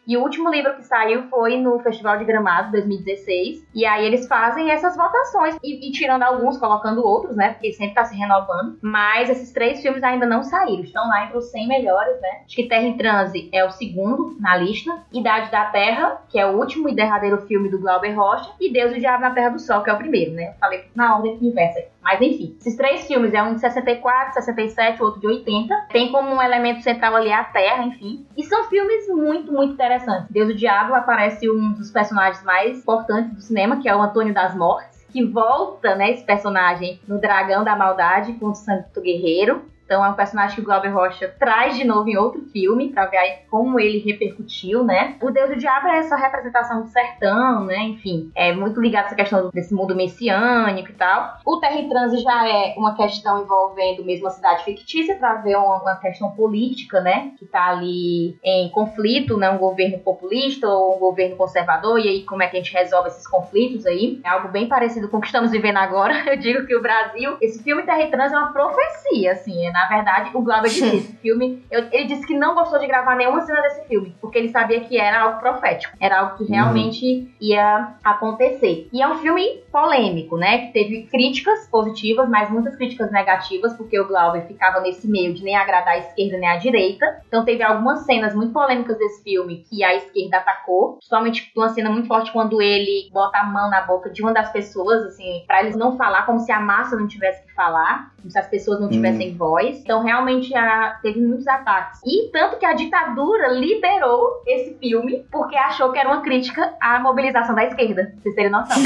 E: E o último livro que saiu foi no Festival de Gramado, 2016. E aí eles fazem essas votações e tirando alguns, colocando outros, né? Porque sempre tá se renovando. Mas esses 3 filmes ainda não saíram. Estão lá entre os 100 melhores, né? Acho que Terra em Transe é o segundo na lista. Idade da Terra, que é o último e derradeiro filme do Glauber Rocha. E Deus e o Diabo na Terra do Sol, que é o primeiro, né? Eu falei na ordem inversa. Mas enfim, esses 3 filmes, um de 64, 67, o outro de 80. Tem como um elemento central ali a Terra, enfim. E são filmes muito, muito interessantes. Deus e o Diabo aparece um dos personagens mais importantes do cinema, que é o Antônio das Mortes, que volta, né, esse personagem no Dragão da Maldade com o Santo Guerreiro. Então é um personagem que o Glauber Rocha traz de novo em outro filme, pra ver aí como ele repercutiu, né? O Deus e o Diabo é essa representação do sertão, né? Enfim, é muito ligado a essa questão desse mundo messiânico e tal. O Terra em Transe já é uma questão envolvendo mesmo a cidade fictícia, pra ver uma questão política, né? Que tá ali em conflito, né? Um governo populista ou um governo conservador, e aí como é que a gente resolve esses conflitos aí? É algo bem parecido com o que estamos vivendo agora. Eu digo que o Brasil, esse filme Terra em Transe é uma profecia, assim, Na verdade, o Glauber disse esse filme, ele disse que não gostou de gravar nenhuma cena desse filme, porque ele sabia que era algo profético, era algo que realmente ia acontecer. E é um filme polêmico, né, que teve críticas positivas, mas muitas críticas negativas, porque o Glauber ficava nesse meio de nem agradar a esquerda nem a direita. Então teve algumas cenas muito polêmicas desse filme que a esquerda atacou, principalmente uma cena muito forte quando ele bota a mão na boca de uma das pessoas, assim, pra eles não falar, como se a massa não tivesse que falar, como se as pessoas não tivessem voz. Então realmente teve muitos ataques. E tanto que a ditadura liberou esse filme porque achou que era uma crítica à mobilização da esquerda, pra vocês terem noção.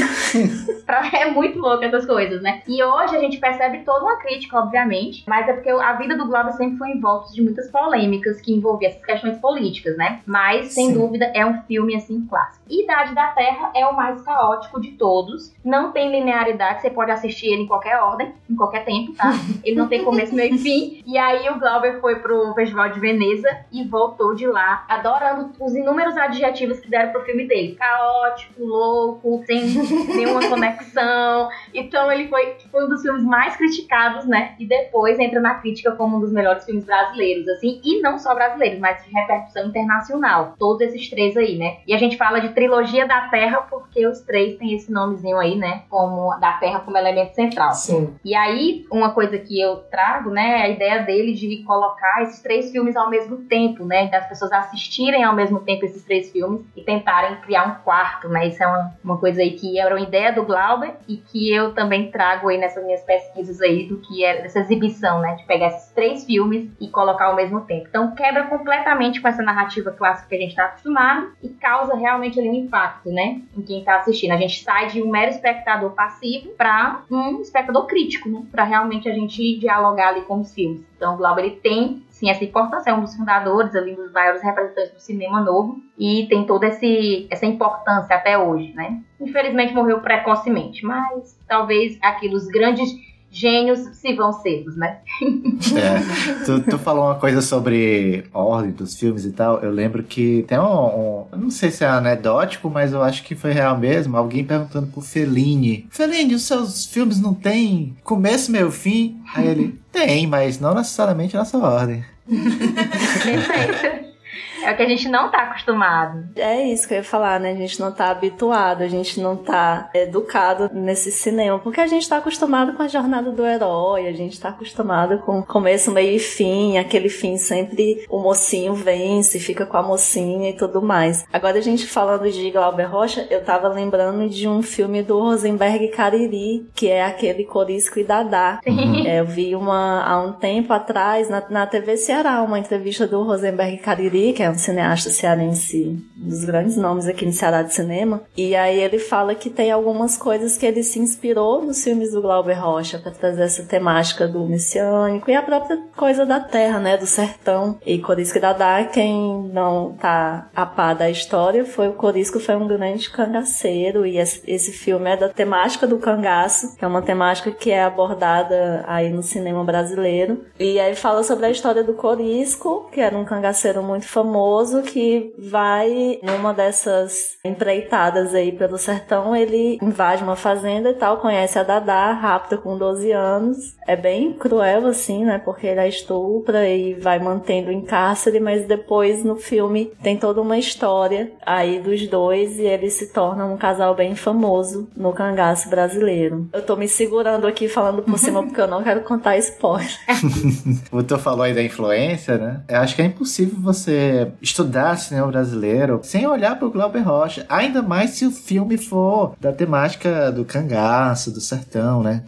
E: É muito louco essas coisas, né? E hoje a gente percebe toda uma crítica, obviamente, mas é porque a vida do Glauber sempre foi envolta de muitas polêmicas que envolviam essas questões políticas, né? Mas, sem dúvida, é um filme, assim, clássico. Idade da Terra é o mais caótico de todos. Não tem linearidade, você pode assistir ele em qualquer ordem, em qualquer tempo, tá? Ele não tem começo, meio e fim. E aí o Glauber foi pro Festival de Veneza e voltou de lá, adorando os inúmeros adjetivos que deram pro filme dele. Caótico, louco, sem nenhuma conexão. Então ele foi um dos filmes mais criticados, né? E depois entra na crítica como um dos melhores filmes brasileiros, assim. E não só brasileiros, mas de repercussão internacional. Todos esses 3 aí, né? E a gente fala de trilogia da Terra porque os 3 têm esse nomezinho aí, né? Como da Terra como elemento central.
C: Sim.
E: E aí, uma coisa que eu trago, né? É a ideia dele de colocar esses 3 filmes ao mesmo tempo, né? Das pessoas assistirem ao mesmo tempo esses 3 filmes e tentarem criar um quarto, né? Isso é uma coisa aí que era uma ideia do Glauber e que eu também trago aí nessas minhas pesquisas aí do que é essa exibição, né? De pegar esses 3 filmes e colocar ao mesmo tempo. Então quebra completamente com essa narrativa clássica que a gente está acostumado e causa realmente ali um impacto, né? Em quem está assistindo. A gente sai de um mero espectador passivo para um espectador crítico, né? Para realmente a gente dialogar ali com os filmes. Então o Glauber, ele tem, sim, essa importância, é um dos fundadores, ali, dos maiores representantes do cinema novo, e tem toda essa importância até hoje, né? Infelizmente morreu precocemente, mas talvez os grandes gênios se vão cedos, né?
A: Tu falou uma coisa sobre ordem dos filmes e tal. Eu lembro que tem eu não sei se é anedótico, mas eu acho que foi real mesmo. Alguém perguntando pro Fellini: Fellini, os seus filmes não tem começo, meio, fim? Aí ele: tem, mas não necessariamente nessa ordem.
E: Perfeito. É o que a gente não tá acostumado.
D: É isso que eu ia falar, né? A gente não tá habituado, a gente não tá educado nesse cinema, porque a gente tá acostumado com a jornada do herói, a gente tá acostumado com começo, meio e fim, aquele fim sempre o mocinho vence, fica com a mocinha e tudo mais. Agora a gente falando de Glauber Rocha, eu tava lembrando de um filme do Rosenberg Cariri, que é aquele Corisco e Dadá. Eu vi há um tempo atrás, na TV Ceará, uma entrevista do Rosenberg Cariri, que é um cineasta cearense, um dos grandes nomes aqui no Ceará de cinema, e aí ele fala que tem algumas coisas que ele se inspirou nos filmes do Glauber Rocha para trazer essa temática do messiânico e a própria coisa da terra, né, do sertão. E Corisco e Dadá, quem não tá a par da história, o Corisco foi um grande cangaceiro, e esse filme é da temática do cangaço, que é uma temática que é abordada aí no cinema brasileiro, e aí fala sobre a história do Corisco, que era um cangaceiro muito famoso, famoso que vai numa dessas empreitadas aí pelo sertão, ele invade uma fazenda e tal, conhece a Dadá, rapta com 12 anos. É bem cruel assim, né, porque ele a estupra e vai mantendo em cárcere, mas depois no filme tem toda uma história aí dos dois e eles se tornam um casal bem famoso no cangaço brasileiro. Eu tô me segurando aqui falando por cima porque eu não quero contar spoiler.
A: O Vitor falou aí da influência, né? Eu acho que é impossível você estudar cinema brasileiro sem olhar pro Glauber Rocha, ainda mais se o filme for da temática do cangaço, do sertão, né?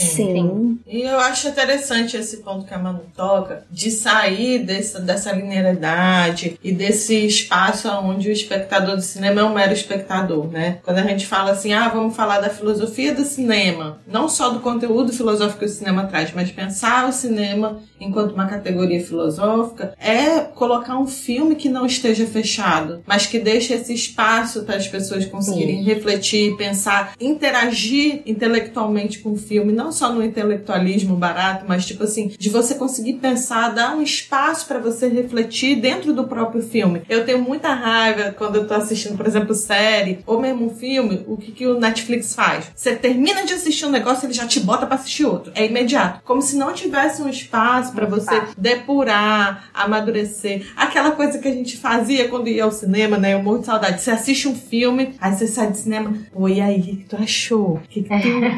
D: Sim.
C: E eu acho interessante esse ponto que a Manu toca, de sair dessa linearidade e desse espaço onde o espectador do cinema é um mero espectador, né? Quando a gente fala assim, vamos falar da filosofia do cinema, não só do conteúdo filosófico que o cinema traz, mas pensar o cinema enquanto uma categoria filosófica, é colocar um filme que não esteja fechado, mas que deixe esse espaço para as pessoas conseguirem refletir, pensar, interagir intelectualmente com o filme, não só no intelectualismo barato, mas tipo assim, de você conseguir pensar, dar um espaço para você refletir dentro do próprio filme. Eu tenho muita raiva quando eu tô assistindo, por exemplo, série, ou mesmo um filme, o que o Netflix faz? Você termina de assistir um negócio, ele já te bota para assistir outro. É imediato. Como se não tivesse um espaço para você depurar, amadurecer. Aquela coisa que a gente fazia quando ia ao cinema, né? Eu morro de saudade. Você assiste um filme, aí você sai do cinema, e aí, o que tu achou? O que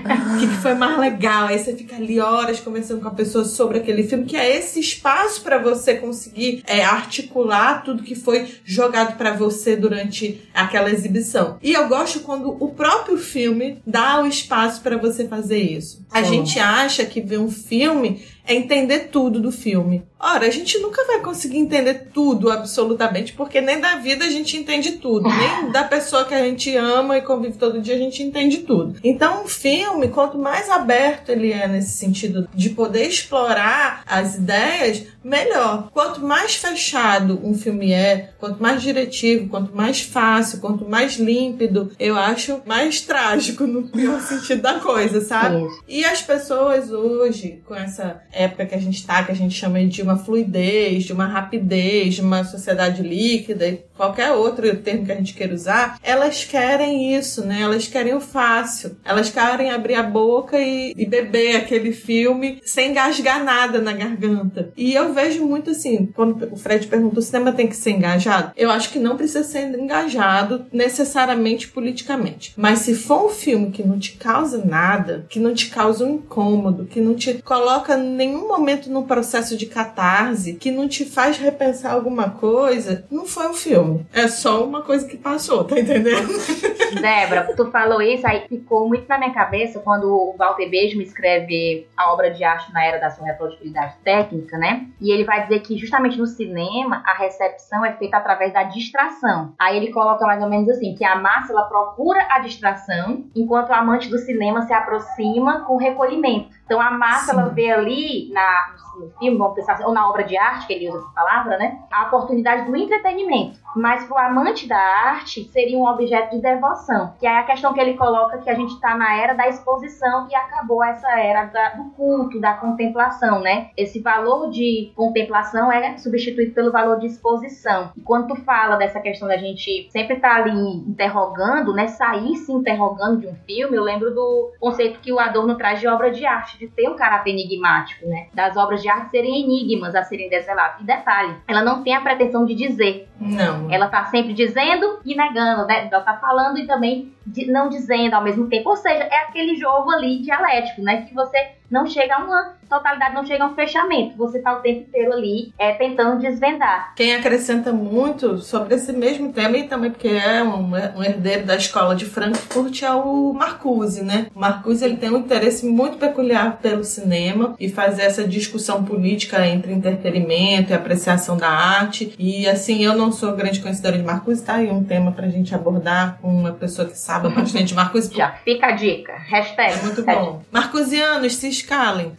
C: foi mais legal? Aí você fica ali horas conversando com a pessoa sobre aquele filme, que é esse espaço para você conseguir articular tudo que foi jogado para você durante aquela exibição. E eu gosto quando o próprio filme dá o espaço para você fazer isso. A gente acha que ver um filme é entender tudo do filme. Ora, a gente nunca vai conseguir entender tudo absolutamente, porque nem da vida a gente entende tudo, nem da pessoa que a gente ama e convive todo dia a gente entende tudo. Então, um filme, quanto mais aberto ele é nesse sentido de poder explorar as ideias, melhor. Quanto mais fechado um filme é, quanto mais diretivo, quanto mais fácil, quanto mais límpido, eu acho mais trágico no pior sentido da coisa, sabe? E as pessoas hoje, com essa época que a gente tá, que a gente chama de uma fluidez, de uma rapidez, de uma sociedade líquida e qualquer outro termo que a gente queira usar, elas querem isso, né? Elas querem o fácil. Elas querem abrir a boca e beber aquele filme sem engasgar nada na garganta. E eu vejo muito assim, quando o Fred perguntou, o cinema tem que ser engajado? Eu acho que não precisa ser engajado necessariamente politicamente. Mas se for um filme que não te causa nada, que não te causa um incômodo, que não te coloca em nenhum momento num processo de catarse, que não te faz repensar alguma coisa, não foi um filme. É só uma coisa que passou, tá entendendo?
E: Débora, tu falou isso, aí ficou muito na minha cabeça quando o Walter Benjamin escreve a obra de arte na era da sua reprodutibilidade técnica, né? E ele vai dizer que justamente no cinema a recepção é feita através da distração. Aí ele coloca mais ou menos assim, que a massa ela procura a distração, enquanto o amante do cinema se aproxima com o recolhimento. Então a massa ela vê ali no filme, vamos pensar assim, ou na obra de arte, que ele usa essa palavra, né? A oportunidade do entretenimento. Mas para o amante da arte seria um objeto de devoção. Que é a questão que ele coloca que a gente está na era da exposição e acabou essa era do culto, da contemplação, né? Esse valor de contemplação é substituído pelo valor de exposição. E quando tu fala dessa questão da gente sempre estar ali interrogando, né? Sair se interrogando de um filme, eu lembro do conceito que o Adorno traz de obra de arte, de ter um caráter enigmático, né? Das obras de arte serem enigmas a serem desvelados. E detalhe, ela não tem a pretensão de dizer.
C: Não.
E: Ela tá sempre dizendo e negando, né? Ela tá falando e também não dizendo ao mesmo tempo. Ou seja, é aquele jogo ali dialético, né? Que você não chega a uma totalidade, não chega a um fechamento. Você tá o tempo inteiro ali tentando desvendar.
C: Quem acrescenta muito sobre esse mesmo tema, e também porque é um herdeiro da escola de Frankfurt, é o Marcuse, né? O Marcuse, ele tem um interesse muito peculiar pelo cinema e fazer essa discussão política entre entretenimento e apreciação da arte. E assim, eu não sou grande conhecedora de Marcuse, tá aí um tema pra gente abordar com uma pessoa que sabe bastante de Marcuse.
E: Já fica a dica. Hashtag.
C: É muito bom. Marcusianos, se escalem.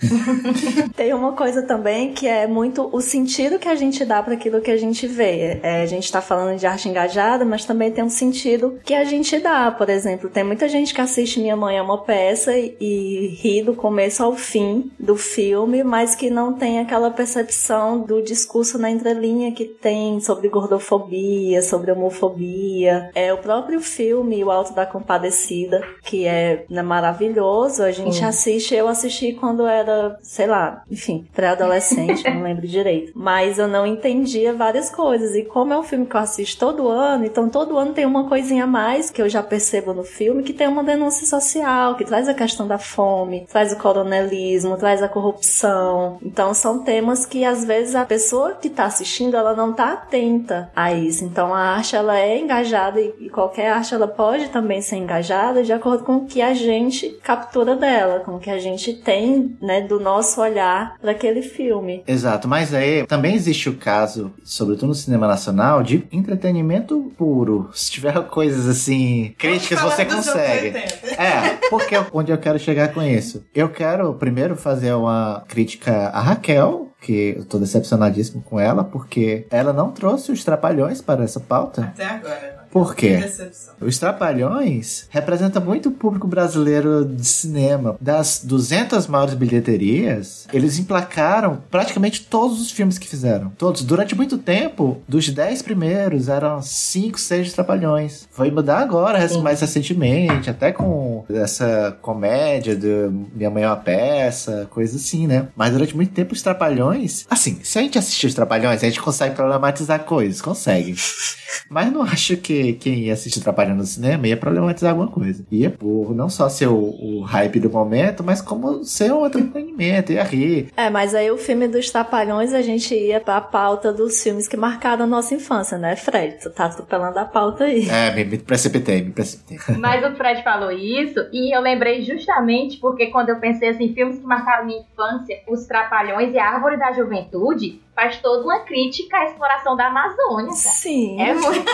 D: Tem uma coisa também que é muito o sentido que a gente dá para aquilo que a gente vê. A gente tá falando de arte engajada, mas também tem um sentido que a gente dá. Por exemplo, tem muita gente que assiste Minha Mãe é uma Peça e ri do começo ao fim do filme, mas que não tem aquela percepção do discurso na entrelinha que tem sobre gordofobia, sobre homofobia. O próprio filme O Alto da Compadecida, que é maravilhoso, a gente assiste, eu assisti quando era, sei lá, enfim, pré-adolescente, não lembro direito. Mas eu não entendia várias coisas. E como é um filme que eu assisto todo ano, então todo ano tem uma coisinha a mais que eu já percebo no filme, que tem uma denúncia social, que traz a questão da fome, traz o coronelismo, traz a corrupção. Então são temas que às vezes a pessoa que tá assistindo, ela não tá atenta a isso. Então a arte, ela é engajada e qualquer arte, ela pode também ser engajada de acordo com o que a gente captura dela, com o que a gente tem, né, do nosso olhar para aquele filme.
A: Exato, mas aí também existe o caso, sobretudo no cinema nacional, de entretenimento puro. Se tiver coisas assim, críticas, você consegue. Porque onde eu quero chegar com isso? Eu quero primeiro fazer uma crítica a Raquel, que eu tô decepcionadíssimo com ela, porque ela não trouxe os Trapalhões para essa pauta.
C: Até agora.
A: Por quê? Os Trapalhões representam muito o público brasileiro de cinema. Das 200 maiores bilheterias, eles emplacaram praticamente todos os filmes que fizeram. Todos. Durante muito tempo, dos 10 primeiros, eram 5, 6 Trapalhões. Foi mudar agora, mais recentemente, até com essa comédia de Minha Mãe é uma Peça, coisa assim, né? Mas durante muito tempo, os Trapalhões... Assim, se a gente assistir os Trapalhões, a gente consegue problematizar coisas. Consegue. Mas não acho que quem ia assistir Trapalhões no cinema ia problematizar alguma coisa. Ia por não só ser o hype do momento, mas como ser um entretenimento, ia rir.
D: Mas aí o filme dos Trapalhões, a gente ia pra pauta dos filmes que marcaram a nossa infância, né, Fred? Tu tá atropelando a pauta aí.
A: Me precipitei.
E: Mas o Fred falou isso, e eu lembrei justamente porque quando eu pensei assim, filmes que marcaram minha infância, Os Trapalhões e a Árvore da Juventude, faz toda uma crítica à exploração da Amazônia. Cara.
D: Sim.
E: É muito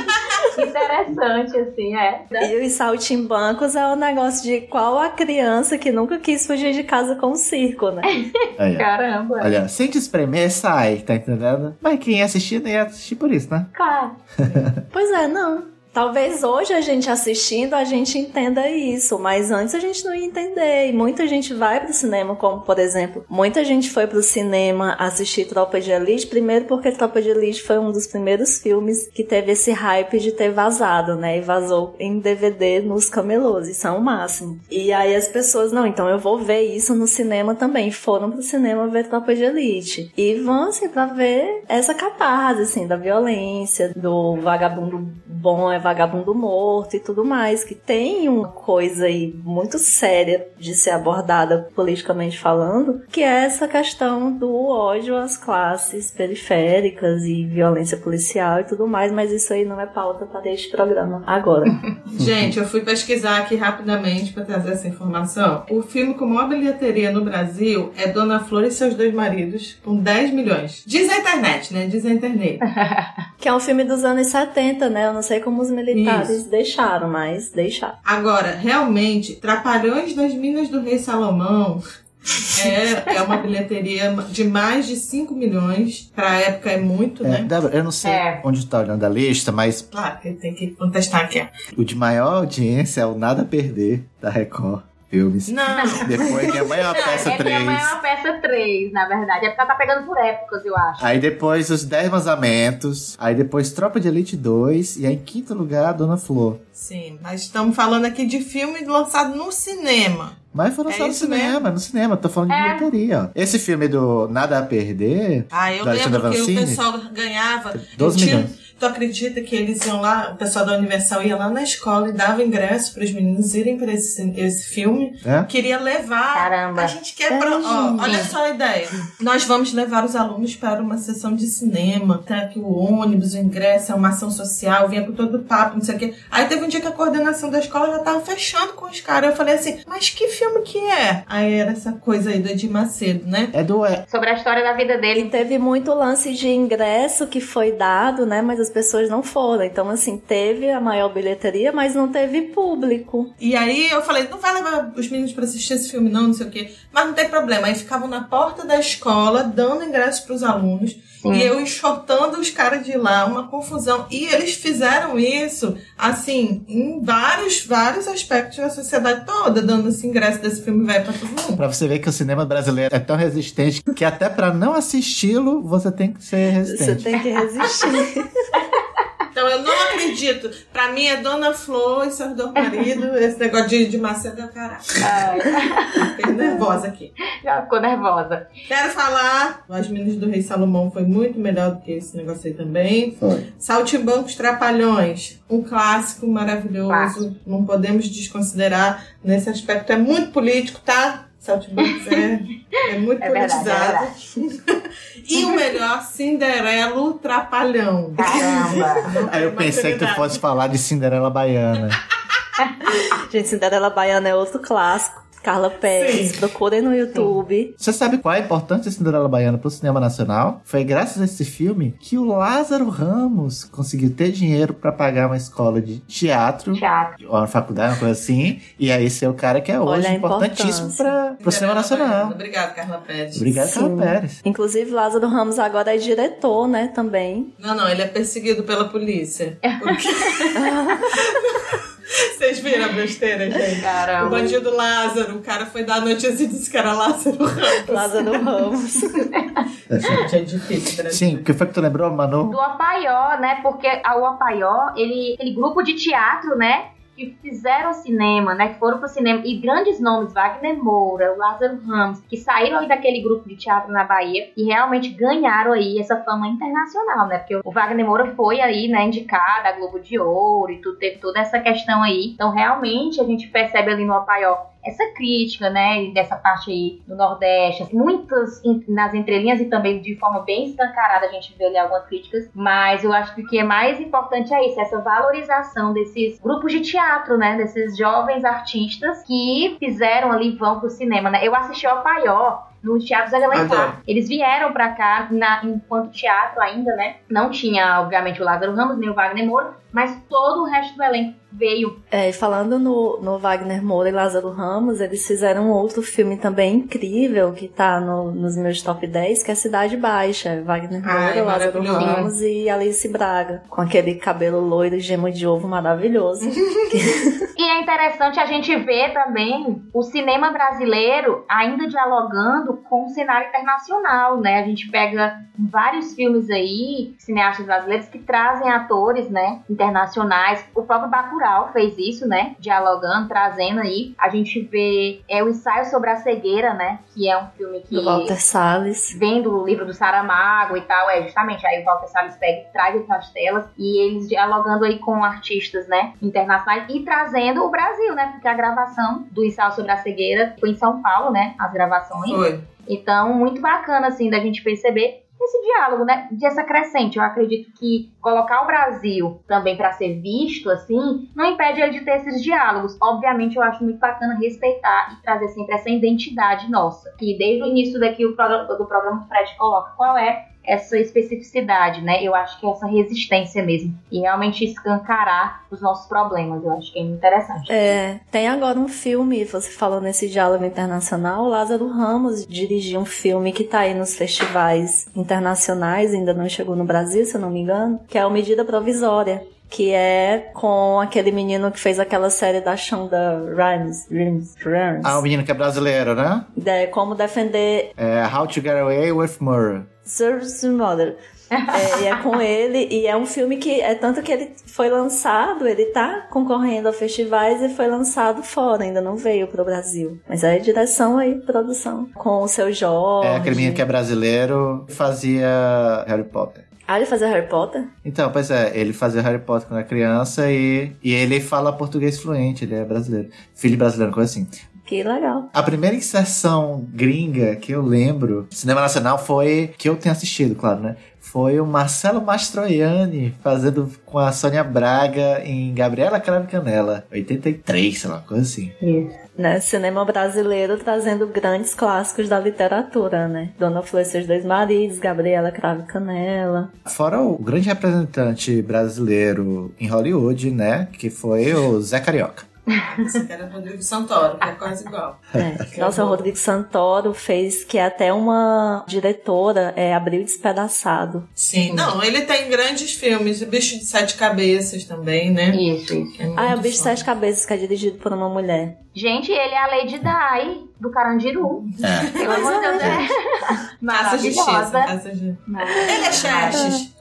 E: interessante, assim,
D: E os saltimbancos é um negócio de qual a criança que nunca quis fugir de casa com o circo, né?
E: Caramba.
A: Olha, sem te espremer, sai, tá entendendo? Mas quem ia assistir, nem ia assistir por isso, né?
E: Claro.
D: Pois não. Talvez hoje a gente assistindo, a gente entenda isso, mas antes a gente não ia entender. E muita gente vai pro cinema, como por exemplo, muita gente foi pro cinema assistir Tropa de Elite, primeiro porque Tropa de Elite foi um dos primeiros filmes que teve esse hype de ter vazado, né? E vazou em DVD nos camelôs, isso é o máximo. E aí as pessoas, não, então eu vou ver isso no cinema também. Foram pro cinema ver Tropa de Elite. E vão, assim, pra ver essa catarse, assim, da violência, do vagabundo bom vagabundo morto e tudo mais, que tem uma coisa aí muito séria de ser abordada politicamente falando, que é essa questão do ódio às classes periféricas e violência policial e tudo mais, mas isso aí não é pauta para este programa agora.
C: Gente, eu fui pesquisar aqui rapidamente para trazer essa informação. O filme com maior bilheteria no Brasil é Dona Flor e Seus Dois Maridos, com 10 milhões. Diz a internet, né? Diz a internet.
D: Que é um filme dos anos 70, né? Eu não sei como os militares deixaram, mas deixaram.
C: Agora, realmente, Trapalhões das Minas do Rei Salomão é uma bilheteria de mais de 5 milhões. Pra época é muito, né?
A: Débora, eu não sei onde tu tá olhando a lista, mas...
C: Claro, que tem que contestar aqui.
A: O de maior audiência é o Nada a Perder, da Record. Filmes.
C: Não.
A: Depois Minha Mãe é uma Peça 3.
E: Minha Mãe é uma Peça 3, na verdade. É porque ela tá pegando por épocas, eu acho.
A: Aí depois Os 10 Mandamentos. Aí depois Tropa de Elite 2. E aí em quinto lugar, Dona Flor.
C: Sim, mas estamos falando aqui de filme lançado no cinema.
A: Mas foi lançado no cinema. Tô falando de bilheteria, ó. Esse filme do Nada a Perder...
C: eu lembro que o pessoal ganhava...
A: 12 milhões.
C: Tu acredita que eles iam lá, o pessoal da Universal ia lá na escola e dava ingresso para os meninos irem para esse filme? Queria levar.
E: Caramba.
C: A gente quer... olha só a ideia. Nós vamos levar os alunos para uma sessão de cinema. Tem aqui o ônibus, o ingresso, é uma ação social, vinha com todo o papo, não sei o quê. Aí teve um dia que a coordenação da escola já tava fechando com os caras. Eu falei assim, mas que filme que é? Aí era essa coisa aí do Edir Macedo, né?
E: Sobre a história da vida dele.
D: E teve muito lance de ingresso que foi dado, né? Mas as pessoas não foram. Então, assim, teve a maior bilheteria, mas não teve público.
C: E aí eu falei, não vai levar os meninos pra assistir esse filme não sei o quê. Mas não tem problema. Aí ficavam na porta da escola, dando ingressos pros alunos. E eu enxotando os caras de lá, uma confusão. E eles fizeram isso, assim, em vários aspectos da sociedade toda, dando esse ingresso desse filme velho pra todo mundo.
A: Pra você ver que o cinema brasileiro é tão resistente que até pra não assisti-lo, você tem que ser resistente.
D: Você tem que resistir.
C: Então eu não acredito. Pra mim é Dona Flor e seus dois maridos. Esse negócio de Macedo é o caralho. Fiquei nervosa aqui.
E: Já ficou nervosa.
C: Quero falar, As Meninas do Rei Salomão foi muito melhor do que esse negócio aí também.
A: Foi.
C: Saltimbancos Trapalhões, um clássico maravilhoso.
E: Clássico.
C: Não podemos desconsiderar nesse aspecto. É muito político, tá? Saltimbancos é muito politizado. E o melhor, Cinderelo Trapalhão.
E: Caramba!
A: Aí eu pensei que tu fosse falar de Cinderela Baiana.
D: Gente, Cinderela Baiana é outro clássico. Carla Perez, procurem no YouTube.
A: Você sabe qual é a importância de Cinderela Baiana pro cinema nacional? Foi graças a esse filme que o Lázaro Ramos conseguiu ter dinheiro pra pagar uma escola de teatro. Ou uma faculdade, uma coisa assim. E aí ser o cara que é hoje importantíssimo pro cinema nacional.
C: Obrigada, Carla Perez.
A: Obrigado, Carla Perez.
D: Inclusive, Lázaro Ramos agora é diretor, né, também.
C: Não, ele é perseguido pela polícia. Porque... Vocês viram a besteira, gente?
E: Caramba.
C: O bandido Lázaro, o cara foi dar a notícia e disse que era Lázaro Ramos.
D: Lázaro Ramos.
C: Gente, é difícil, né?
A: Sim, o que foi que tu lembrou, Manu?
E: Do Opaió, né? Porque o Opaió, aquele grupo de teatro, né? Que fizeram cinema, né? Que foram pro cinema. E grandes nomes, Wagner Moura, o Lázaro Ramos, que saíram aí daquele grupo de teatro na Bahia e realmente ganharam aí essa fama internacional, né? Porque o Wagner Moura foi aí, né, indicado a Globo de Ouro e tudo, teve toda essa questão aí. Então, realmente, a gente percebe ali no Opaió essa crítica, né, dessa parte aí do Nordeste, muitas nas entrelinhas e também de forma bem escancarada a gente vê ali algumas críticas, mas eu acho que o que é mais importante é isso, essa valorização desses grupos de teatro, né, desses jovens artistas que fizeram ali, vão pro cinema, né. Eu assisti ao Opaió no Teatro Zé de Alencar. Eles vieram pra cá enquanto teatro ainda, né? Não tinha, obviamente, o Lázaro Ramos, nem o Wagner Moura, mas todo o resto do elenco veio.
D: Falando no Wagner Moura e Lázaro Ramos, eles fizeram outro filme também incrível, que tá nos meus top 10, que é Cidade Baixa. Wagner Moura, Lázaro Ramos e Alice Braga, com aquele cabelo loiro e gema de ovo maravilhoso.
E: E é interessante a gente ver também o cinema brasileiro ainda dialogando com o cenário internacional, né? A gente pega vários filmes aí, cineastas brasileiros, que trazem atores, né, internacionais. O próprio Bacurau fez isso, né? Dialogando, trazendo aí. A gente vê o Ensaio sobre a Cegueira, né? Que é um filme que...
D: Do Walter Salles.
E: Vem do livro do Saramago e tal. Justamente. Aí o Walter Salles pega e traz essas telas. E eles dialogando aí com artistas, né? Internacionais. E trazendo o Brasil, né? Porque a gravação do Ensaio sobre a Cegueira foi em São Paulo, né? As gravações.
C: Foi.
E: Então, muito bacana, assim, da gente perceber esse diálogo, né, dessa crescente. Eu acredito que colocar o Brasil também para ser visto, assim, não impede ele de ter esses diálogos. Obviamente, eu acho muito bacana respeitar e trazer sempre essa identidade nossa. Que desde o início daqui do programa o Fred coloca qual é essa especificidade, né? Eu acho que é essa resistência mesmo. E realmente escancarar os nossos problemas. Eu acho que é muito interessante.
D: Tem agora um filme, você falou nesse diálogo internacional, o Lázaro Ramos dirigiu um filme que tá aí nos festivais internacionais, ainda não chegou no Brasil, se eu não me engano, que é o Medida Provisória. Que é com aquele menino que fez aquela série da Shonda Rhimes.
A: O menino que é brasileiro, né?
D: Como defender...
A: How to Get Away with Murder.
D: Mother. E é com ele, e é um filme que tanto que ele foi lançado, ele tá concorrendo a festivais e foi lançado fora, ainda não veio pro Brasil. Mas é direção aí, produção, com o Seu Jorge.
A: Aquele menino que é brasileiro fazia Harry Potter.
D: Ele fazia Harry Potter?
A: Então, pois ele fazia Harry Potter quando era criança e ele fala português fluente, ele é brasileiro. Filho brasileiro, coisa assim.
D: Que legal.
A: A primeira inserção gringa que eu lembro, cinema nacional, foi que eu tenho assistido, claro, né? Foi o Marcelo Mastroianni fazendo com a Sônia Braga em Gabriela Cravo e Canela, 83, sei lá, coisa assim.
D: Isso. Né? Cinema brasileiro trazendo grandes clássicos da literatura, né? Dona Flor e seus 2 maridos, Gabriela Cravo e Canela.
A: Fora o grande representante brasileiro em Hollywood, né? Que foi o Zé Carioca.
C: Esse cara é o Rodrigo Santoro, que é quase igual.
D: Nossa, o Rodrigo Santoro fez que até uma diretora Abril Despedaçado.
C: Sim, não, ele tem grandes filmes, O Bicho de 7 Cabeças também, né?
E: Isso.
D: É o Bicho de 7 Cabeças, que é dirigido por uma mulher.
E: Gente, ele é a Lady Di do Carandiru. Pelo amor de Deus, maravilhosa.
C: Ele é Xerxes.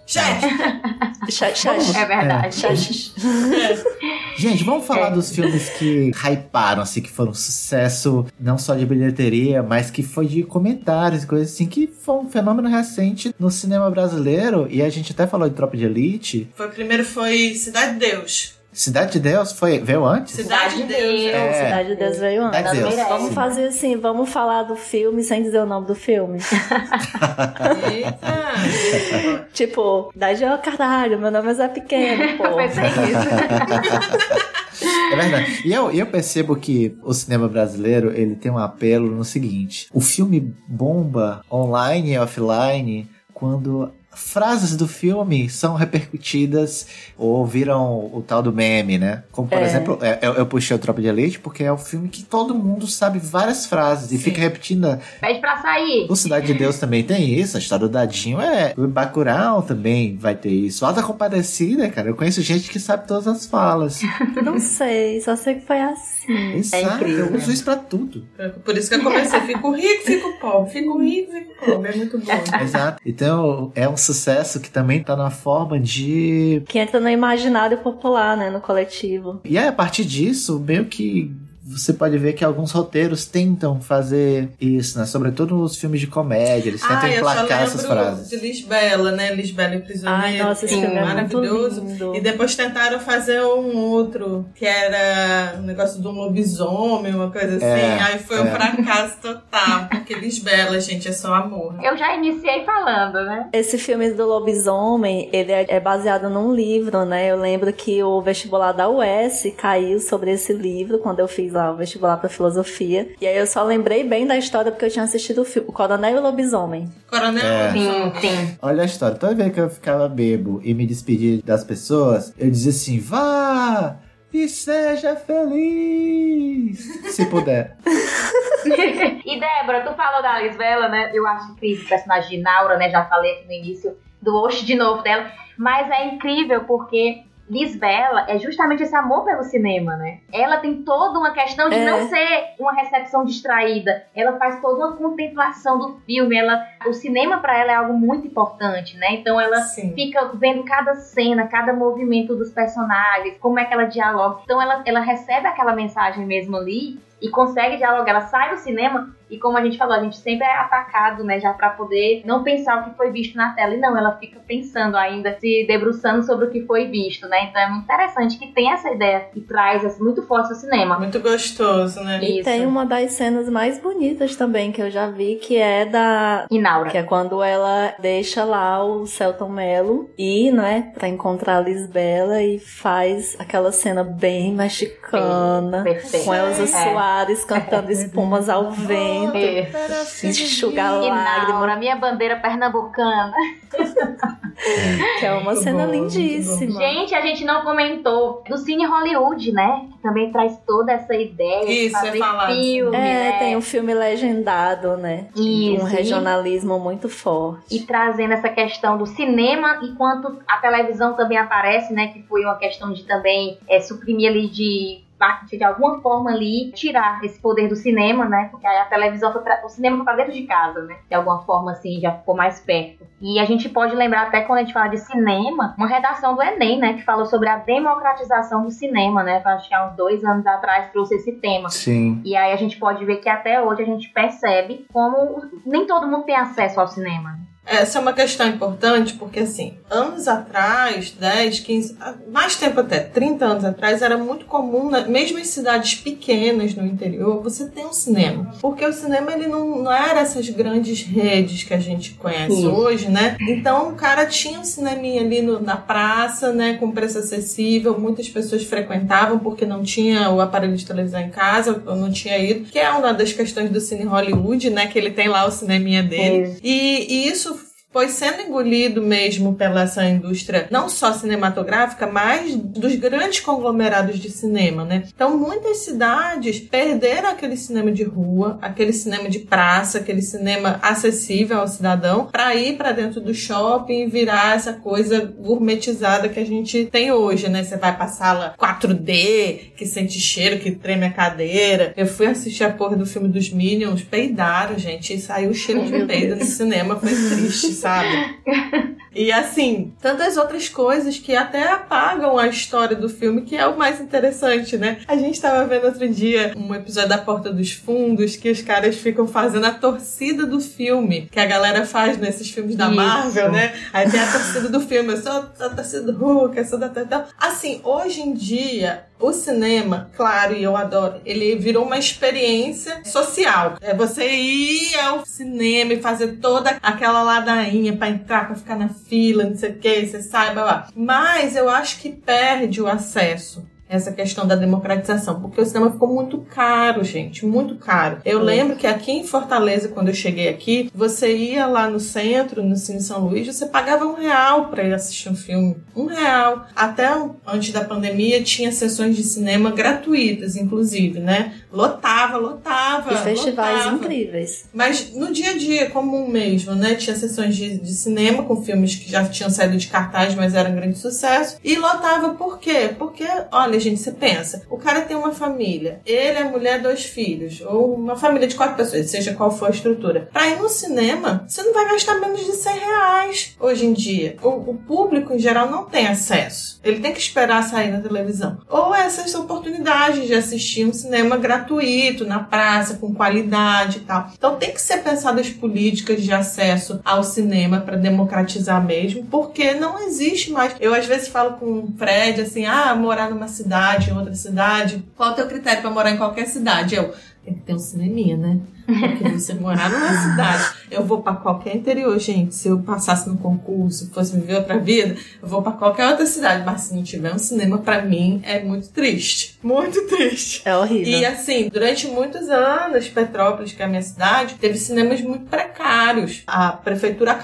E: É verdade.
A: Gente, vamos falar dos filmes que hyparam, assim, que foram um sucesso, não só de bilheteria, mas que foi de comentários e coisas assim, que foi um fenômeno recente no cinema brasileiro, e a gente até falou de Tropa de Elite.
C: Primeiro foi Cidade de Deus.
A: Cidade de Deus veio antes?
C: Cidade de Deus.
D: Cidade de Deus veio antes.
A: Cidade de Deus.
D: Vamos fazer assim, vamos falar do filme sem dizer o nome do filme.
C: Eita.
D: Tipo, caralho, meu nome é Zé Pequeno, pô.
E: Pensei nisso.
A: É verdade. E eu percebo que o cinema brasileiro, ele tem um apelo no seguinte: o filme bomba online e offline quando frases do filme são repercutidas ou viram o tal do meme, né? Como, por exemplo, eu puxei o Tropa de Elite porque é um filme que todo mundo sabe várias frases e fica repetindo.
E: Pede pra sair.
A: O Cidade de Deus também tem isso, a história do Dadinho O Bacurau também vai ter isso. Alta Compadecida, cara, eu conheço gente que sabe todas as falas.
D: Não sei, só sei que foi assim.
A: Exato,
D: incrível.
A: eu uso isso pra tudo.
C: Por isso que eu comecei, fico rico, fico pobre, fico rico, fico pobre, é muito bom.
A: Exato, então é um sucesso que também tá na forma de...
D: Que entra no imaginário popular, né, no coletivo.
A: E aí, a partir disso, meio que você pode ver que alguns roteiros tentam fazer isso, né? Sobretudo nos filmes de comédia, eles tentam emplacar essas frases.
C: De Lisbela, né? Lisbela e o Prisioneiro.
D: Ai, nossa, esse filme é
C: maravilhoso.
D: Muito lindo.
C: E depois tentaram fazer um outro, que era um negócio de um lobisomem, uma coisa assim. Aí foi um fracasso total, porque Lisbela, gente, é só amor.
E: Eu já iniciei falando, né?
D: Esse filme do lobisomem, ele é baseado num livro, né? Eu lembro que o vestibular da UES caiu sobre esse livro, quando eu fiz lá o vestibular pra filosofia. E aí eu só lembrei bem da história porque eu tinha assistido o filme, o Coronel e o Lobisomem.
C: Coronel?
E: Sim.
A: Olha a história. Toda vez que eu ficava bebo e me despedia das pessoas, eu dizia assim: vá e seja feliz, se puder.
E: E Débora, tu falou da Lisbela, né? Eu acho incrível o personagem de Naura, né? Já falei aqui no início do Oxe de novo dela. Mas é incrível porque Lisbela é justamente esse amor pelo cinema, né? Ela tem toda uma questão de não ser uma recepção distraída. Ela faz toda uma contemplação do filme. O cinema pra ela é algo muito importante, né? Então ela fica vendo cada cena, cada movimento dos personagens, como é que ela dialoga. Então ela recebe aquela mensagem mesmo ali e consegue dialogar. Ela sai do cinema e, como a gente falou, a gente sempre é atacado, né, já pra poder não pensar o que foi visto na tela. E não, ela fica pensando ainda, se debruçando sobre o que foi visto, né? Então é muito interessante que tem essa ideia e traz assim, muito forte o cinema.
C: Muito gostoso, né?
D: E tem uma das cenas mais bonitas também que eu já vi, que é da
E: Inaura.
D: Que é quando ela deixa lá o Selton Mello ir, né, pra encontrar a Lisbela e faz aquela cena bem mexicana.
E: Perfeito.
D: Com Elza Soares cantando Espumas ao Vento. Enxugar lágrimas.
E: Inaura, minha bandeira pernambucana.
D: Que é uma
C: Muito
D: cena
C: bom,
D: lindíssima.
E: Gente, a gente não comentou do Cine Hollywood, né? Que também traz toda essa ideia de fazer filme, né?
D: Tem um filme legendado, né?
E: Isso.
D: Um regionalismo muito forte.
E: E trazendo essa questão do cinema, enquanto a televisão também aparece, né? Que foi uma questão de também suprimir ali de alguma forma ali, tirar esse poder do cinema, né? Porque aí a televisão, o cinema foi pra dentro de casa, né? De alguma forma, assim, já ficou mais perto. E a gente pode lembrar até quando a gente fala de cinema, uma redação do Enem, né? Que falou sobre a democratização do cinema, né? Acho que há uns 2 anos atrás trouxe esse tema.
A: Sim.
E: E aí a gente pode ver que até hoje a gente percebe como nem todo mundo tem acesso ao cinema.
C: Essa é uma questão importante porque, assim, anos atrás, 10, 15, mais tempo até, 30 anos atrás, era muito comum, mesmo em cidades pequenas no interior, você ter um cinema. Porque o cinema, ele não era essas grandes redes que a gente conhece hoje, né? Então, o cara tinha um cineminha ali na praça, né, com preço acessível, muitas pessoas frequentavam porque não tinha o aparelho de televisão em casa, ou não tinha ido, que é uma das questões do Cine Hollywood, né, que ele tem lá o cineminha dele. E isso foi sendo engolido mesmo pela essa indústria, não só cinematográfica, mas dos grandes conglomerados de cinema, né? Então, muitas cidades perderam aquele cinema de rua, aquele cinema de praça, aquele cinema acessível ao cidadão, para ir para dentro do shopping e virar essa coisa gourmetizada que a gente tem hoje, né? Você vai pra sala 4D, que sente cheiro, que treme a cadeira. Eu fui assistir a porra do filme dos Minions, peidaram, gente, e saiu o cheiro de peido no cinema, foi triste, sabe? E assim, tantas outras coisas que até apagam a história do filme, que é o mais interessante, né? A gente tava vendo outro dia um episódio da Porta dos Fundos, que os caras ficam fazendo a torcida do filme, que a galera faz nesses filmes da Marvel, né? Aí tem a torcida do filme, eu sou da torcida do Hulk, eu sou da... Então, assim, hoje em dia, o cinema, claro, e eu adoro, ele virou uma experiência social. É você ir ao cinema e fazer toda aquela ladainha pra entrar, pra ficar na fila, não sei o que, você sai, blá, blá. Mas eu acho que perde o acesso. Essa questão da democratização, porque o cinema ficou muito caro, gente, muito caro. Eu lembro que aqui em Fortaleza, quando eu cheguei aqui, você ia lá no centro, no Cine São Luís, você pagava R$1 para ir assistir um filme. R$1. Até antes da pandemia, tinha sessões de cinema gratuitas, inclusive, né? Lotava.
D: E festivais incríveis.
C: Mas no dia a dia, comum mesmo, né? Tinha sessões de cinema com filmes que já tinham saído de cartaz, mas eram um grande sucesso. E lotava por quê? Porque, olha, gente, você pensa, o cara tem uma família, ele, a mulher, 2 filhos, ou uma família de 4 pessoas, seja qual for a estrutura. Pra ir no cinema, você não vai gastar menos de R$100 hoje em dia. O público, em geral, não tem acesso. Ele tem que esperar sair na televisão. Ou essas oportunidades de assistir um cinema gratuito, na praça, com qualidade e tal. Então tem que ser pensadas políticas de acesso ao cinema para democratizar mesmo, porque não existe mais. Eu, às vezes, falo com o Fred, assim, morar numa cidade, em outra cidade. Qual é o teu critério para morar em qualquer cidade? Tem que ter um cineminha, né? Porque você morar numa cidade, eu vou pra qualquer interior, gente. Se eu passasse no concurso, fosse viver outra vida, eu vou pra qualquer outra cidade. Mas se não tiver um cinema, pra mim, é muito triste. Muito triste.
D: É horrível.
C: E assim, durante muitos anos, Petrópolis, que é a minha cidade, teve cinemas muito precários. A prefeitura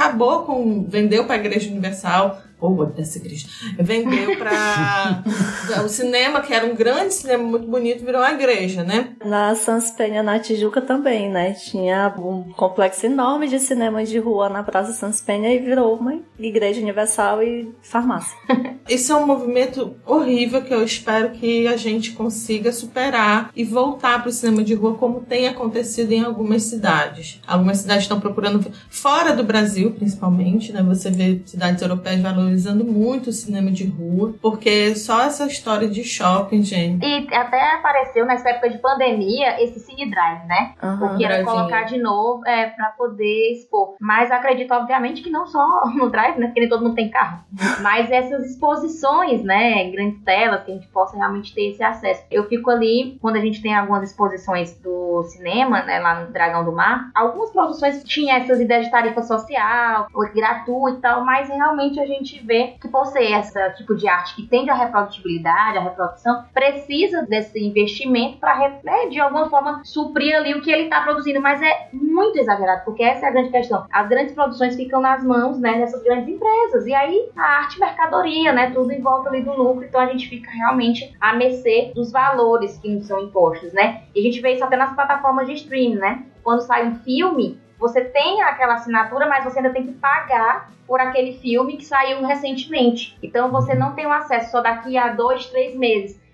C: vendeu pra Igreja Universal, dessa igreja, vendeu para o cinema, que era um grande cinema muito bonito, virou uma igreja, né?
D: Na Sans Penha, na Tijuca também, né? Tinha um complexo enorme de cinemas de rua na Praça Sans Penha e virou uma igreja universal e farmácia.
C: Isso é um movimento horrível que eu espero que a gente consiga superar e voltar para o cinema de rua, como tem acontecido em algumas cidades. Algumas cidades estão procurando, fora do Brasil principalmente, né? Você vê cidades europeias valorizando muito o cinema de rua, porque só essa história de shopping, gente.
E: E até apareceu nessa época de pandemia esse Cine Drive, né? Porque era colocar de novo pra poder expor. Mas acredito, obviamente, que não só no Drive, né? Porque nem todo mundo tem carro. Mas essas exposições, né? Grandes telas, que a gente possa realmente ter esse acesso. Eu fico ali, quando a gente tem algumas exposições do cinema, né? Lá no Dragão do Mar, algumas produções tinham essas ideias de tarifa social, ou gratuito e tal, mas realmente a gente vê que por ser esse tipo de arte que tende à reprodutibilidade, à reprodução, precisa desse investimento para, de alguma forma, suprir ali o que ele está produzindo, mas é muito exagerado, porque essa é a grande questão. As grandes produções ficam nas mãos, né, dessas grandes empresas, e aí a arte mercadoria, né, tudo em volta ali do lucro, então a gente fica realmente à mercê dos valores que nos são impostos, né, e a gente vê isso até nas plataformas de streaming, né, quando sai um filme, você tem aquela assinatura, mas você ainda tem que pagar por aquele filme que saiu recentemente. Então você não tem um acesso só daqui a 2, 3 meses.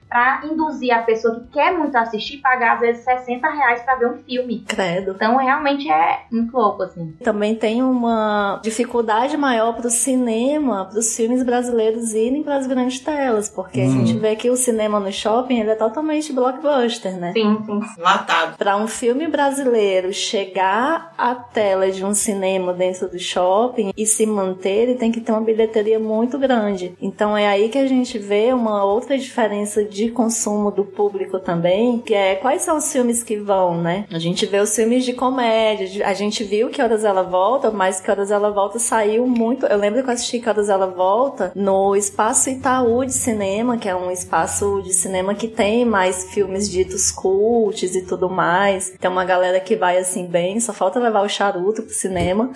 E: pra induzir a pessoa que quer muito assistir pagar às vezes R$60 pra ver um filme.
D: Credo.
E: Então realmente é muito louco, assim.
D: Também tem uma dificuldade maior pro cinema, pros filmes brasileiros irem pras grandes telas, porque a gente vê que o cinema no shopping ele é totalmente blockbuster, né?
E: Sim.
C: Latado.
D: Pra um filme brasileiro chegar à tela de um cinema dentro do shopping e se manter, ele tem que ter uma bilheteria muito grande. Então é aí que a gente vê uma outra diferença de consumo do público também, que é quais são os filmes que vão, né? A gente vê os filmes de comédia, a gente viu Que Horas Ela Volta, mas Que Horas Ela Volta saiu muito... Eu lembro que eu assisti Que Horas Ela Volta no Espaço Itaú de Cinema, que é um espaço de cinema que tem mais filmes ditos cults e tudo mais. Tem uma galera que vai assim bem, só falta levar o charuto pro cinema.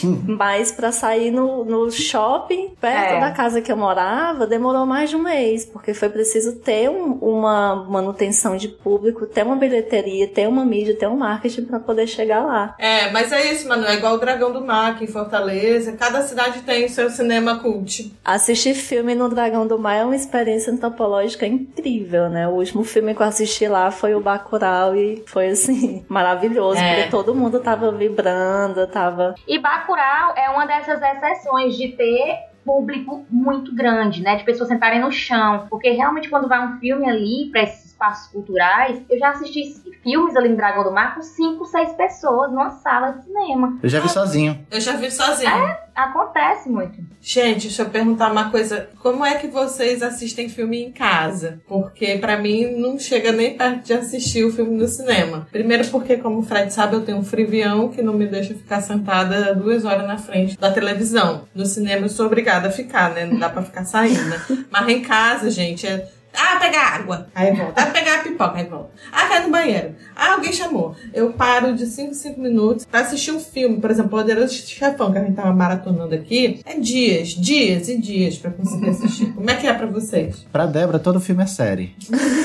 D: Mas pra sair no shopping, perto da casa que eu morava, demorou mais de um mês, porque foi preciso ter uma manutenção de público, ter uma bilheteria, ter uma mídia, ter um marketing pra poder chegar lá.
C: Mas é isso, mano. É igual o Dragão do Mar aqui em Fortaleza. Cada cidade tem o seu cinema cult.
D: Assistir filme no Dragão do Mar é uma experiência antropológica incrível, né? O último filme que eu assisti lá foi o Bacurau e foi, assim, maravilhoso, porque todo mundo tava vibrando, tava...
E: E Bacurau é uma dessas exceções de ter público muito grande, né? De pessoas sentarem no chão. Porque realmente quando vai um filme ali pra esses espaços culturais, eu já assisti filmes ali no Dragão do Mar com 5, 6 pessoas numa sala de cinema.
A: Eu já vi sozinho.
C: Eu já vi sozinho.
E: Acontece muito.
C: Gente, deixa eu perguntar uma coisa. Como é que vocês assistem filme em casa? Porque pra mim não chega nem perto de assistir o filme no cinema. Primeiro porque, como o Fred sabe, eu tenho um frivião que não me deixa ficar sentada 2 horas na frente da televisão. No cinema eu sou obrigada a ficar, né? Não dá pra ficar saindo, né? Mas em casa, gente, pegar água. Aí volta. Pegar a pipoca. Aí volta. Quer ir no banheiro. Alguém chamou. Eu paro de 5 minutos pra assistir um filme. Por exemplo, Poderoso Chefão, que a gente tava maratonando aqui. É dias e dias pra conseguir assistir. Como é que é pra vocês?
A: Pra Débora, todo filme é série.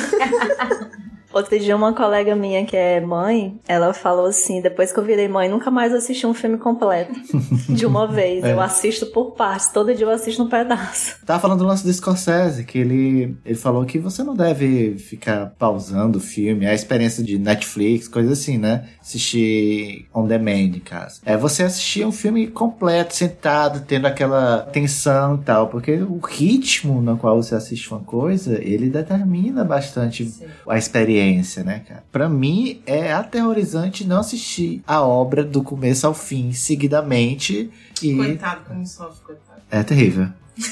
D: Outro dia uma colega minha que é mãe, ela falou assim, depois que eu virei mãe, nunca mais assisti um filme completo. De uma vez. Eu assisto por partes, todo dia eu assisto um pedaço.
A: Tava falando do lance do Scorsese, que ele falou que você não deve ficar pausando o filme, a experiência de Netflix, coisa assim, né? Assistir on demand, em casa. É você assistir um filme completo, sentado, tendo aquela tensão e tal, porque o ritmo no qual você assiste uma coisa, ele determina bastante a experiência, né, cara? Pra mim, é aterrorizante não assistir a obra do começo ao fim, seguidamente.
C: Coitado, como sofre, coitado.
A: É terrível.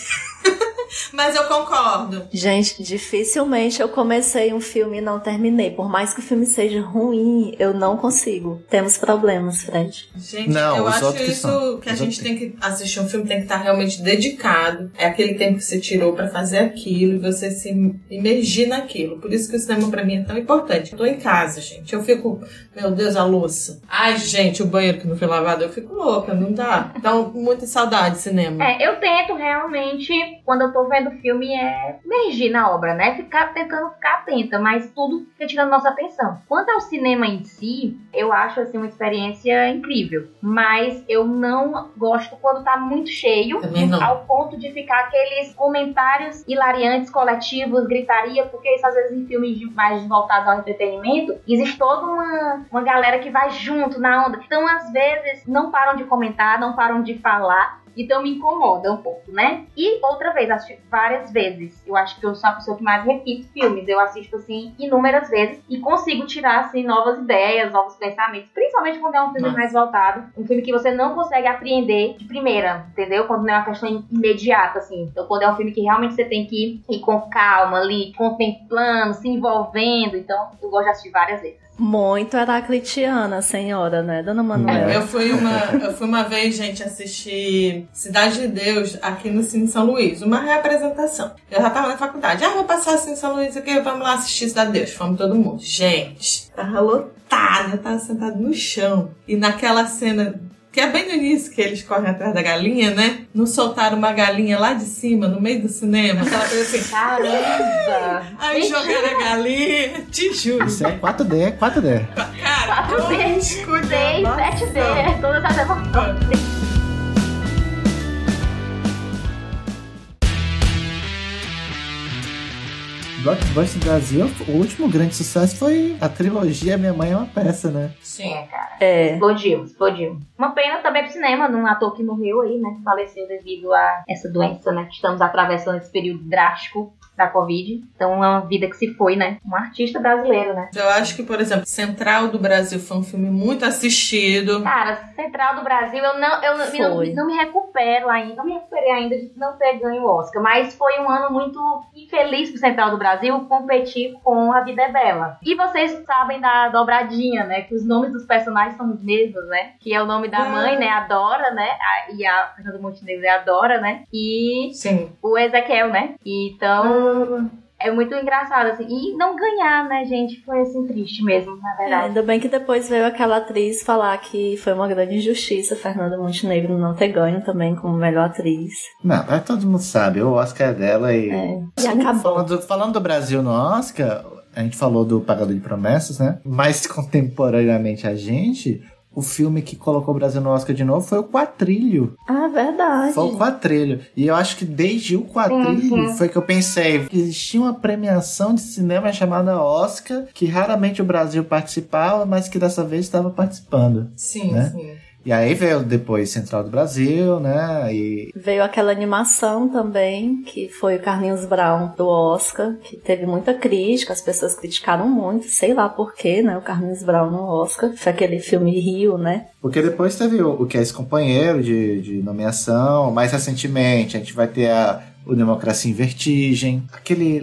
C: Mas eu concordo.
D: Gente, dificilmente eu comecei um filme e não terminei. Por mais que o filme seja ruim, eu não consigo. Temos problemas, Fred.
C: Gente, eu acho isso que a gente tem que assistir um filme, tem que estar realmente dedicado. É aquele tempo que você tirou pra fazer aquilo e você se imergir naquilo. Por isso que o cinema pra mim é tão importante. Eu tô em casa, gente. Eu fico, meu Deus, a louça. Ai, gente, o banheiro que não foi lavado, eu fico louca, não dá. Então, muita saudade de cinema.
E: Eu tento realmente, quando eu tô vendo filme, emergir na obra, né? Tentando ficar atenta, mas tudo fica tirando nossa atenção. Quanto ao cinema em si, eu acho, assim, uma experiência incrível. Mas eu não gosto quando tá muito cheio, ao ponto de ficar aqueles comentários hilariantes, coletivos, gritaria, porque isso às vezes em filmes mais voltados ao entretenimento, existe toda uma galera que vai junto na onda. Então, às vezes, não param de comentar, não param de falar. Então me incomoda um pouco, né? E outra vez, assisti várias vezes. Eu acho que eu sou a pessoa que mais repito filmes. Eu assisto, assim, inúmeras vezes e consigo tirar, assim, novas ideias, novos pensamentos. Principalmente quando é um filme mais voltado. Um filme que você não consegue apreender de primeira, entendeu? Quando não é uma questão imediata, assim. Então, quando é um filme que realmente você tem que ir com calma ali, contemplando, se envolvendo. Então, eu gosto de assistir várias vezes.
D: Muito heraclitiana a senhora, né, dona Manuela?
C: Eu fui uma vez, gente, assistir Cidade de Deus aqui no Cine São Luís. Uma reapresentação. Eu já tava na faculdade. Vou passar assim em São Luís aqui, vamos lá assistir Cidade de Deus. Fomos todo mundo. Gente, tava lotado. Eu tava sentado no chão. E naquela cena... que é bem no início que eles correm atrás da galinha, né? Não soltaram uma galinha lá de cima, no meio do cinema. Aquela coisa assim...
E: Caramba!
C: Aí jogaram a galinha, te juro.
A: Isso é 4D.
C: Cara,
E: 4D, 6D, 7D, todas as emoções.
A: Blockbuster Brasil, o último grande sucesso foi a trilogia Minha Mãe é uma Peça, né?
E: Sim, cara. Explodiu. Uma pena também pro cinema, num ator que morreu aí, né? Faleceu devido a essa doença, né? Que estamos atravessando esse período drástico da Covid. Então, é uma vida que se foi, né? Um artista brasileiro, né?
C: Eu acho que, por exemplo, Central do Brasil foi um filme muito assistido.
E: Cara, Central do Brasil, eu não me recupero ainda. Não me recuperei ainda de não ter ganho o Oscar. Mas foi um ano muito infeliz pro Central do Brasil competir com A Vida é Bela. E vocês sabem da dobradinha, né? Que os nomes dos personagens são os mesmos, né? Que é o nome da mãe, né? A Dora, né? E a Fernanda Montenegro é a Dora, né? E
C: Sim.
E: O Ezequiel, né? Então... É muito engraçado, assim. E não ganhar, né, gente? Foi, assim, triste mesmo, na verdade.
D: Ainda bem que depois veio aquela atriz falar que foi uma grande injustiça Fernanda Montenegro não ter ganho também como melhor atriz.
A: Não, todo mundo sabe. O Oscar é dela e...
D: E acabou.
A: Falando do Brasil no Oscar, a gente falou do Pagador de Promessas, né? Mais contemporaneamente a gente... O filme que colocou o Brasil no Oscar de novo foi o Quatrilho.
D: Ah, verdade.
A: Foi o Quatrilho. E eu acho que desde o Quatrilho foi que eu pensei que existia uma premiação de cinema chamada Oscar, que raramente o Brasil participava, mas que dessa vez estava participando.
C: Sim,
A: né?
C: sim.
A: E aí veio depois Central do Brasil, né? E...
D: Veio aquela animação também, que foi o Carlinhos Brown do Oscar, que teve muita crítica, as pessoas criticaram muito, sei lá porquê, né? O Carlinhos Brown no Oscar, foi aquele filme Rio, né?
A: Porque depois teve o Que é Esse Companheiro de nomeação, mais recentemente a gente vai ter o Democracia em Vertigem, aquele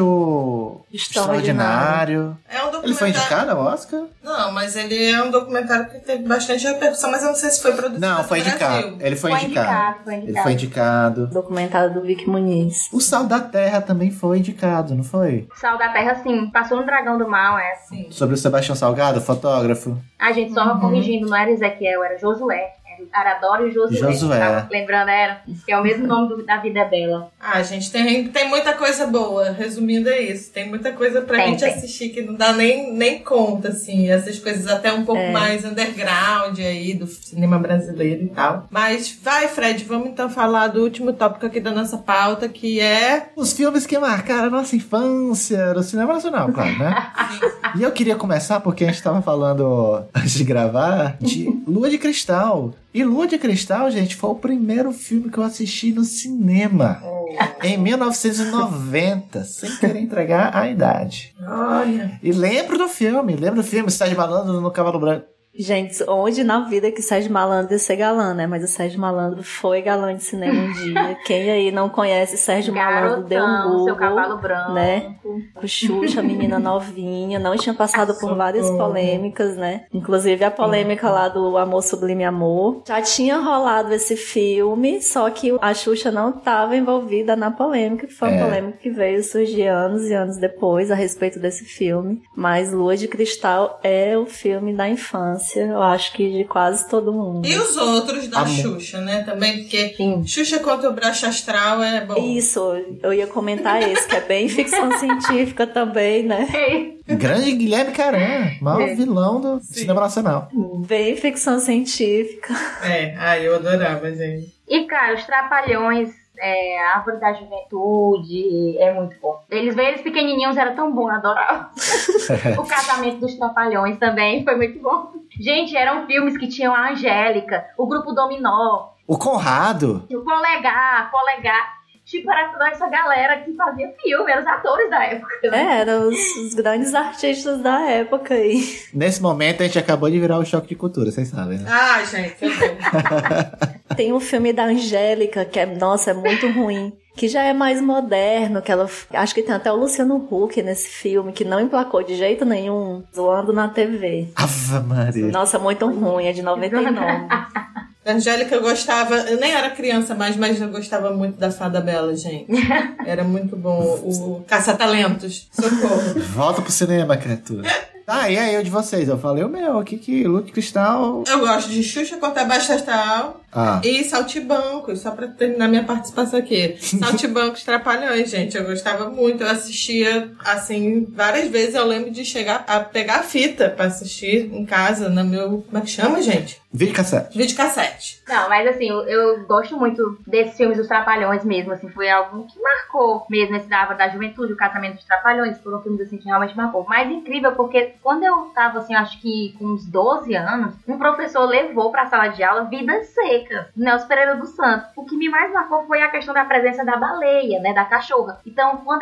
A: lixo extraordinário.
C: É um documentário...
A: Ele foi indicado ao Oscar?
C: Não, mas ele é um documentário que teve bastante repercussão, mas eu não sei se foi produzido.
A: Não, foi indicado. Ele foi indicado. Ele foi indicado.
D: Documentário do Vic Muniz.
A: O Sal da Terra também foi indicado, não foi?
E: Sal da Terra, sim. Passou no Dragão do Mal,
C: Sim.
A: Sobre o Sebastião Salgado, fotógrafo.
E: A gente só corrigindo, não era Ezequiel, era Josué. Aradoro e Josué. Tava lembrando, que é o mesmo nome da Vida é Bela.
C: Ah, gente, tem muita coisa boa. Resumindo, é isso. Tem muita coisa pra gente assistir que não dá nem conta, assim. Essas coisas até um pouco mais underground aí do cinema brasileiro e tal. Mas vai, Fred, vamos então falar do último tópico aqui da nossa pauta, que é...
A: os filmes que marcaram a nossa infância do cinema nacional, claro, né? E eu queria começar porque a gente tava falando, antes de gravar, de Lua de Cristal. E Lua de Cristal, gente, foi o primeiro filme que eu assisti no cinema. Em 1990, sem querer entregar a idade.
C: Olha.
A: E lembro do filme, Sérgio Malandro no Cavalo Branco.
D: Gente, onde na vida que Sérgio Malandro ia ser galã, né? Mas o Sérgio Malandro foi galã de cinema um dia. Quem aí não conhece Sérgio Malandro, deu um Google,
E: Seu Cavalo Branco,
D: né? Com Xuxa, menina novinha, não tinha passado por várias polêmicas, né? Inclusive a polêmica lá do Amor Sublime Amor. Já tinha rolado esse filme, só que a Xuxa não estava envolvida na polêmica, que foi uma polêmica que veio surgir anos e anos depois a respeito desse filme. Mas Lua de Cristal é o filme da infância, eu acho que de quase todo mundo.
C: E os outros da Xuxa, né? Também, porque Xuxa contra o Braço Astral é bom.
D: Isso, eu ia comentar esse, que é bem ficção científica também, né?
A: Grande Guilherme Caran, maior vilão do cinema nacional.
D: Bem ficção científica.
C: Eu adorava, gente.
E: E, cara, os Trapalhões, a Árvore da Juventude, é muito bom. Eles pequenininhos, era tão bom, eu adorava. O Casamento dos Trapalhões também foi muito bom. Gente, eram filmes que tinham a Angélica, o Grupo Dominó,
A: o Conrado,
E: o Polegar. Tipo, era toda essa galera que fazia filme, eram os atores da época. Né?
D: Eram os grandes artistas da época aí.
A: Nesse momento, a gente acabou de virar o Choque de Cultura, vocês sabem, né?
C: Ah, gente, foi bom.
D: Tem um filme da Angélica que é muito ruim. Que já é mais moderno, que ela... Acho que tem até o Luciano Huck nesse filme, que não emplacou de jeito nenhum, zoando na TV.
A: Ava Maria.
D: Nossa, muito ruim, é de 99.
C: Da Angélica eu gostava, eu nem era criança mais, mas eu gostava muito da Fada Bela, gente. Era muito bom. O Caça-Talentos. Socorro.
A: Volta pro cinema, criatura. E aí, o de vocês? Eu falei o meu aqui, que Lua de Cristal...
C: Eu gosto de Xuxa contra Baixo Astral e Saltimbancos, só pra terminar minha participação aqui. Saltimbancos Trapalhões, gente, eu gostava muito. Eu assistia, assim, várias vezes. Eu lembro de chegar a pegar a fita pra assistir em casa, no meu... Como é que chama, gente? Videocassete.
E: Não, mas assim, eu gosto muito desses filmes dos Trapalhões mesmo, assim, foi algo que marcou mesmo, esse da juventude, o Casamento dos Trapalhões, foram filmes assim que realmente marcou. Mas incrível, porque quando eu tava assim, acho que com uns 12 anos, um professor levou pra sala de aula Vidas Secas, Nelson Pereira dos Santos. O que me mais marcou foi a questão da presença da baleia, né, da cachorra. Então, quando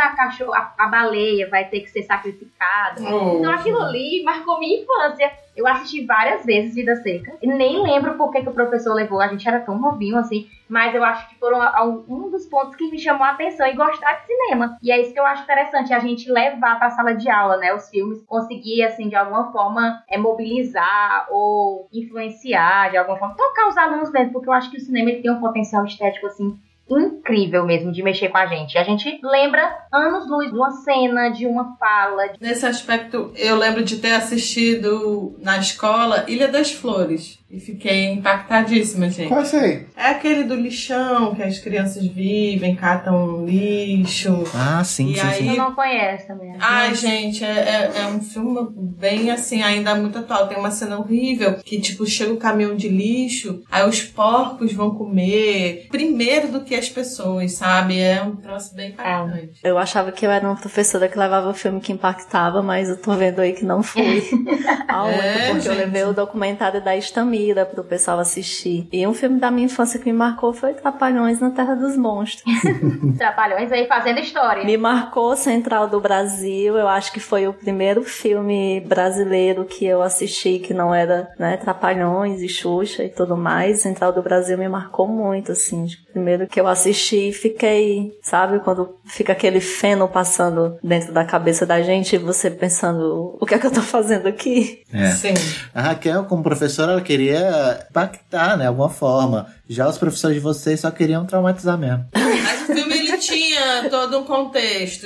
E: a baleia vai ter que ser sacrificada, então aquilo ali marcou minha infância. Eu assisti várias vezes Vida Seca. E nem lembro por que o professor levou. A gente era tão novinho assim. Mas eu acho que foram um dos pontos que me chamou a atenção e gostar de cinema. E é isso que eu acho interessante. A gente levar pra sala de aula, né? Os filmes. Conseguir, assim, de alguma forma mobilizar ou influenciar de alguma forma. Tocar os alunos mesmo. Porque eu acho que o cinema ele tem um potencial estético, assim, incrível mesmo de mexer com a gente. A gente lembra anos-luz de uma cena, de uma fala.
C: Nesse aspecto, eu lembro de ter assistido na escola Ilha das Flores. E fiquei impactadíssima, gente.
A: Qual é esse aí?
C: É aquele do lixão, que as crianças vivem, catam lixo.
A: Ah, sim,
C: e
A: sim,
C: aí...
A: sim.
E: Eu não conheço também.
C: Ai, gente, é um filme bem assim, ainda muito atual. Tem uma cena horrível, que tipo, chega o caminhão de lixo, aí os porcos vão comer primeiro do que as pessoas, sabe? É um troço bem impactante.
D: Eu achava que eu era uma professora que levava filme que impactava, mas eu tô vendo aí que não fui. A única, porque eu levei o documentário da Estamira pro pessoal assistir. E um filme da minha infância que me marcou foi Trapalhões na Terra dos Monstros.
E: Trapalhões aí fazendo história.
D: Me marcou Central do Brasil. Eu acho que foi o primeiro filme brasileiro que eu assisti que não era, né, Trapalhões e Xuxa e tudo mais. Central do Brasil me marcou muito, assim. Primeiro que eu assisti e fiquei, sabe, quando fica aquele feno passando dentro da cabeça da gente e você pensando, o que é que eu tô fazendo aqui?
A: É.
C: Sim.
A: A Raquel, como professora, ela queria impactar, né, de alguma forma. Já os professores de vocês só queriam traumatizar mesmo.
C: Mas o filme, ele tinha todo um contexto.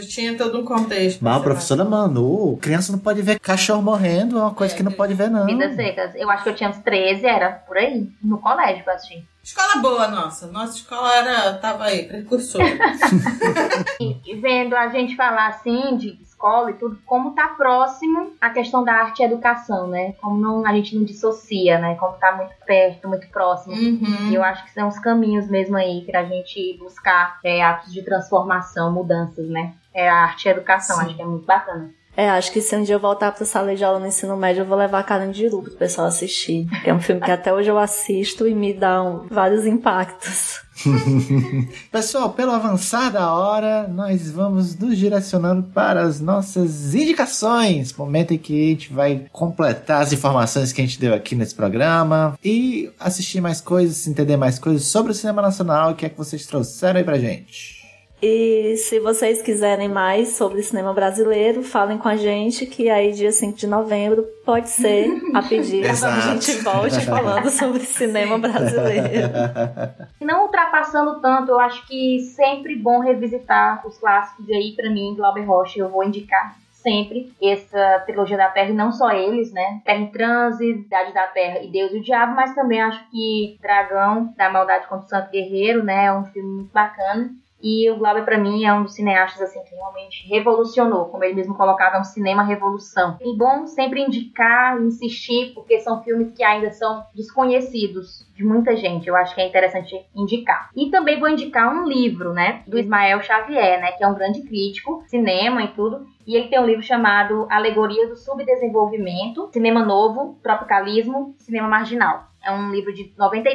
A: Mas a professora Manu, criança não pode ver cachorro morrendo, é uma coisa que não pode ver, não.
E: Vidas Secas. Eu acho que eu tinha uns 13, era por aí, no colégio que eu assisti.
C: Escola boa, nossa. Nossa escola tava aí, precursora.
E: E vendo a gente falar assim de escola e tudo, como tá próximo a questão da arte e educação, né? Como a gente não dissocia, né? Como tá muito perto, muito próximo.
C: Uhum.
E: E eu acho que são os caminhos mesmo aí pra gente buscar atos de transformação, mudanças, né? É a arte e a educação, acho que é muito bacana.
D: Acho que se um dia eu voltar pra sala de aula no ensino médio, eu vou levar Carandiru pro pessoal assistir. Que é um filme que até hoje eu assisto e me dá vários impactos.
A: Pessoal, pelo avançar da hora, nós vamos nos direcionando para as nossas indicações. Momento em que a gente vai completar as informações que a gente deu aqui nesse programa e assistir mais coisas, entender mais coisas sobre o cinema nacional. O que é que vocês trouxeram aí pra gente?
D: E se vocês quiserem mais sobre cinema brasileiro, falem com a gente, que aí dia 5 de novembro pode ser a pedido que a gente volte falando sobre cinema brasileiro.
E: Não ultrapassando tanto, eu acho que sempre bom revisitar os clássicos. E aí, pra mim, Glauber Rocha, eu vou indicar sempre essa trilogia da Terra, e não só eles, né? Terra em Transe, Idade da Terra e Deus e o Diabo, mas também acho que Dragão, da Maldade contra o Santo Guerreiro, né? É um filme muito bacana. E o Glauber, pra mim, é um dos cineastas assim, que realmente revolucionou, como ele mesmo colocava, um cinema revolução. E bom sempre indicar, insistir, porque são filmes que ainda são desconhecidos de muita gente. Eu acho que é interessante indicar. E também vou indicar um livro, né, do Ismael Xavier, né, que é um grande crítico, cinema e tudo. E ele tem um livro chamado Alegoria do Subdesenvolvimento, Cinema Novo, Tropicalismo, Cinema Marginal. É um livro de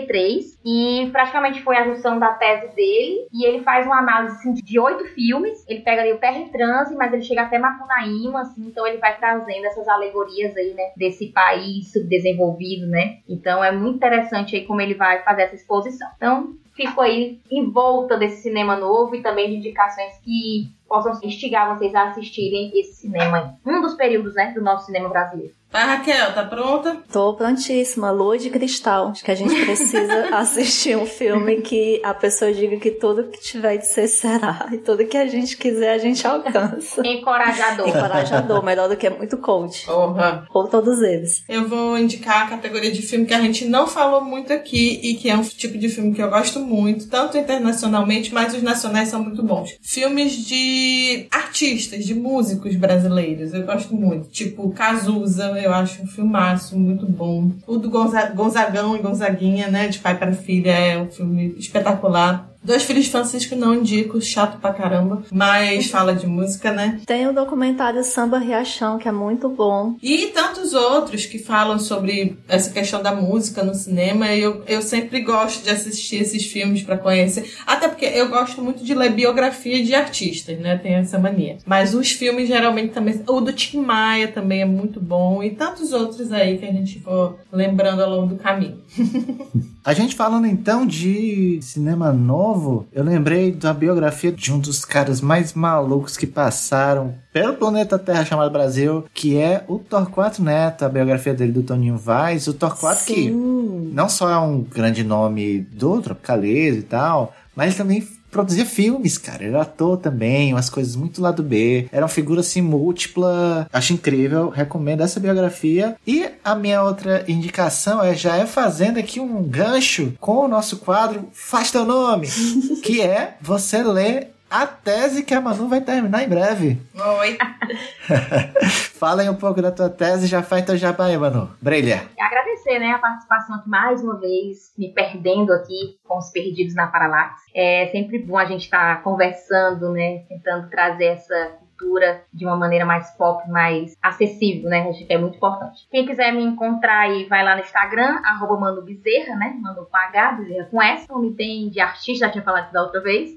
E: 93 e praticamente foi a junção da tese dele. E ele faz uma análise assim, de 8 filmes. Ele pega ali o Terra em Transe, mas ele chega até Macunaíma, assim, então ele vai trazendo essas alegorias aí, né, desse país subdesenvolvido, né? Então é muito interessante aí como ele vai fazer essa exposição. Então fico aí em volta desse cinema novo e também de indicações que possam instigar vocês a assistirem esse cinema aí. Um dos períodos, né, do nosso cinema brasileiro.
C: Vai, Raquel, tá pronta?
D: Tô prontíssima. Lua de Cristal. Acho que a gente precisa assistir um filme que a pessoa diga que tudo que tiver de ser será. E tudo que a gente quiser, a gente alcança.
E: Encorajador.
D: Encorajador. Melhor do que muito coach.
C: Porra.
D: Ou todos eles.
C: Eu vou indicar a categoria de filme que a gente não falou muito aqui e que é um tipo de filme que eu gosto muito, tanto internacionalmente, mas os nacionais são muito bons. Filmes de artistas, de músicos brasileiros. Eu gosto muito. Tipo, Cazuza. eu acho um filmaço muito bom. O do Gonzagão e Gonzaguinha, né, de pai para filha, é um filme espetacular. Dois Filhos de Francisco não indico, chato pra caramba, mas fala de música, né?
D: Tem o documentário Samba Riachão, que é muito bom.
C: E tantos outros que falam sobre essa questão da música no cinema. Eu sempre gosto de assistir esses filmes pra conhecer. Até porque eu gosto muito de ler biografia de artistas, né? Tem essa mania. Mas os filmes geralmente também... O do Tim Maia também é muito bom. E tantos outros aí que a gente for lembrando ao longo do caminho.
A: A gente falando então de cinema novo, eu lembrei da biografia de um dos caras mais malucos que passaram pelo planeta Terra chamado Brasil, que é o Torquato Neto, a biografia dele do Toninho Vaz. O Torquato que não só é um grande nome do Tropicalês e tal, mas ele também produzia filmes, cara. Ele era ator também, umas coisas muito lado B. Era uma figura, assim, múltipla. Acho incrível. Recomendo essa biografia. E a minha outra indicação já é fazendo aqui um gancho com o nosso quadro Faz Teu Nome, que é você ler a tese que a Manu vai terminar em breve.
E: Oi.
A: Fala aí um pouco da tua tese, já faz teu jabá aí, Manu. Brilha.
E: Agradecer, né, a participação aqui mais uma vez, me perdendo aqui com os perdidos na Paralax. É sempre bom a gente estar conversando, né, tentando trazer essa cultura de uma maneira mais pop, mais acessível, né, acho que é muito importante. Quem quiser me encontrar aí, vai lá no Instagram, @ManuBezerra, né, Manu com H, Bezerra com S, não me tem de artista, já tinha falado isso da outra vez.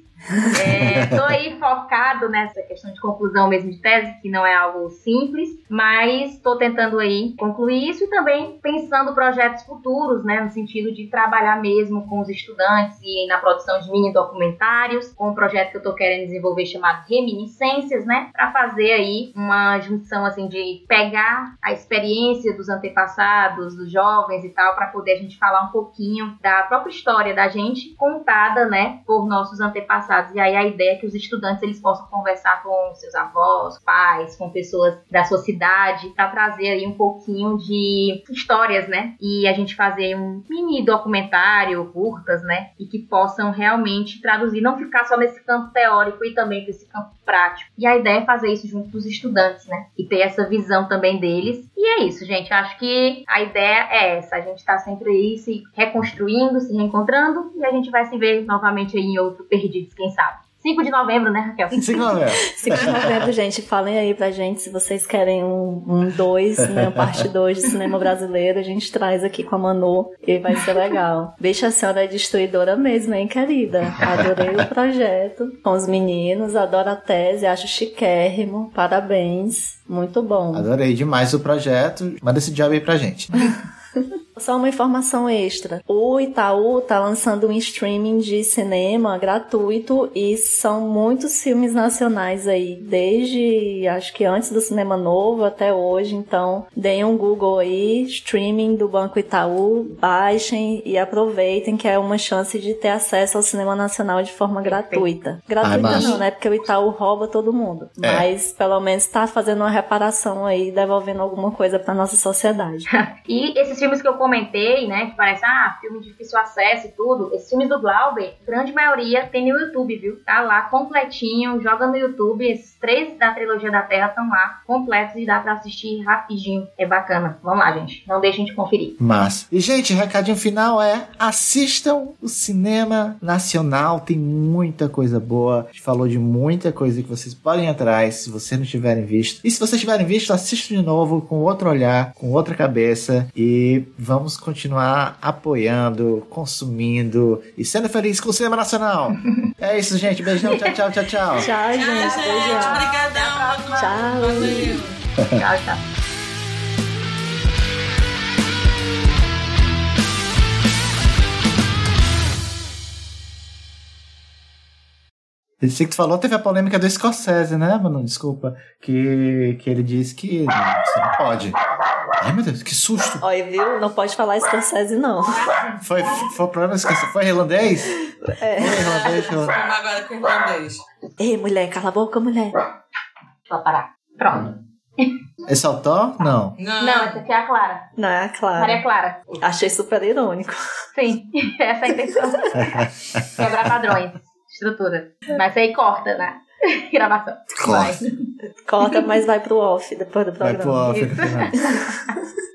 E: Tô aí focado nessa questão de conclusão mesmo de tese, que não é algo simples, mas tô tentando aí concluir isso e também pensando projetos futuros, né, no sentido de trabalhar mesmo com os estudantes e na produção de mini documentários, com um projeto que eu tô querendo desenvolver chamado Reminiscências, né, para fazer aí uma junção assim de pegar a experiência dos antepassados, dos jovens e tal, para poder a gente falar um pouquinho da própria história da gente contada, né, por nossos antepassados. E aí a ideia é que os estudantes eles possam conversar com seus avós, pais, com pessoas da sua cidade, para trazer aí um pouquinho de histórias, né? E a gente fazer um mini documentário, curtas, né? E que possam realmente traduzir, não ficar só nesse campo teórico e também nesse campo prático. E a ideia é fazer isso junto dos estudantes, né? E ter essa visão também deles. E é isso, gente. Eu acho que a ideia é essa. A gente tá sempre aí se reconstruindo, se reencontrando e a gente vai se ver novamente aí em outro Perdidos, quem sabe. 5 de novembro, né, Raquel?
A: 5 de novembro.
D: 5 de novembro, gente. Falem aí pra gente se vocês querem um 2, né, parte 2 de cinema brasileiro. A gente traz aqui com a Manu e vai ser legal. Deixa a senhora destruidora mesmo, hein, querida? Adorei o projeto com os meninos, adoro a tese, acho chiquérrimo. Parabéns. Muito bom.
A: Adorei demais o projeto. Manda esse job aí pra gente.
D: Só uma informação extra. O Itaú tá lançando um streaming de cinema gratuito e são muitos filmes nacionais aí, desde acho que antes do Cinema Novo até hoje. Então, deem um Google aí, streaming do Banco Itaú, baixem e aproveitem que é uma chance de ter acesso ao cinema nacional de forma gratuita. Gratuita não, né? Porque o Itaú rouba todo mundo. Mas, pelo menos, tá fazendo uma reparação aí, devolvendo alguma coisa pra nossa sociedade.
E: E esses filmes que eu comentei, né, que parece, filme de difícil acesso e tudo, esses filmes do Glauber, grande maioria tem no YouTube, viu? Tá lá completinho, joga no YouTube, esses 3 da trilogia da Terra estão lá, completos e dá pra assistir rapidinho. É bacana. Vamos lá, gente. Não deixem de conferir.
A: Massa. E, gente, o recadinho final é: assistam o cinema nacional, tem muita coisa boa. A gente falou de muita coisa que vocês podem ir atrás, se vocês não tiverem visto. E se vocês tiverem visto, assistam de novo, com outro olhar, com outra cabeça, e vamos continuar apoiando, consumindo e sendo feliz com o cinema nacional. É isso, gente. Beijão. Tchau, tchau, tchau, tchau.
D: Tchau, gente. Beijão.
C: Obrigadão.
D: Tchau.
C: Valeu.
E: Tchau, tchau.
A: Esse que tu falou, teve a polêmica do Scorsese, né, Manu? Desculpa. Que ele disse que você não pode. Ai, meu Deus, que susto.
D: Olha, viu? Não pode falar Scorsese, não.
A: Foi o problema do Scorsese. Foi irlandês?
D: É.
A: Foi irlandês.
C: Vamos agora com o irlandês.
D: Ei, mulher, cala a boca, mulher.
E: Vou parar. Pronto.
A: Esse é o Thor? Não.
E: Não, essa aqui é a Clara.
D: Não, é claro.
E: Maria Clara.
D: Achei super irônico.
E: Sim, essa é a intenção. Quebrar padrões, estrutura. Mas aí corta, né? gravação.
A: Corta.
D: Corta, mas vai pro off depois do programa.
A: Vai pro off.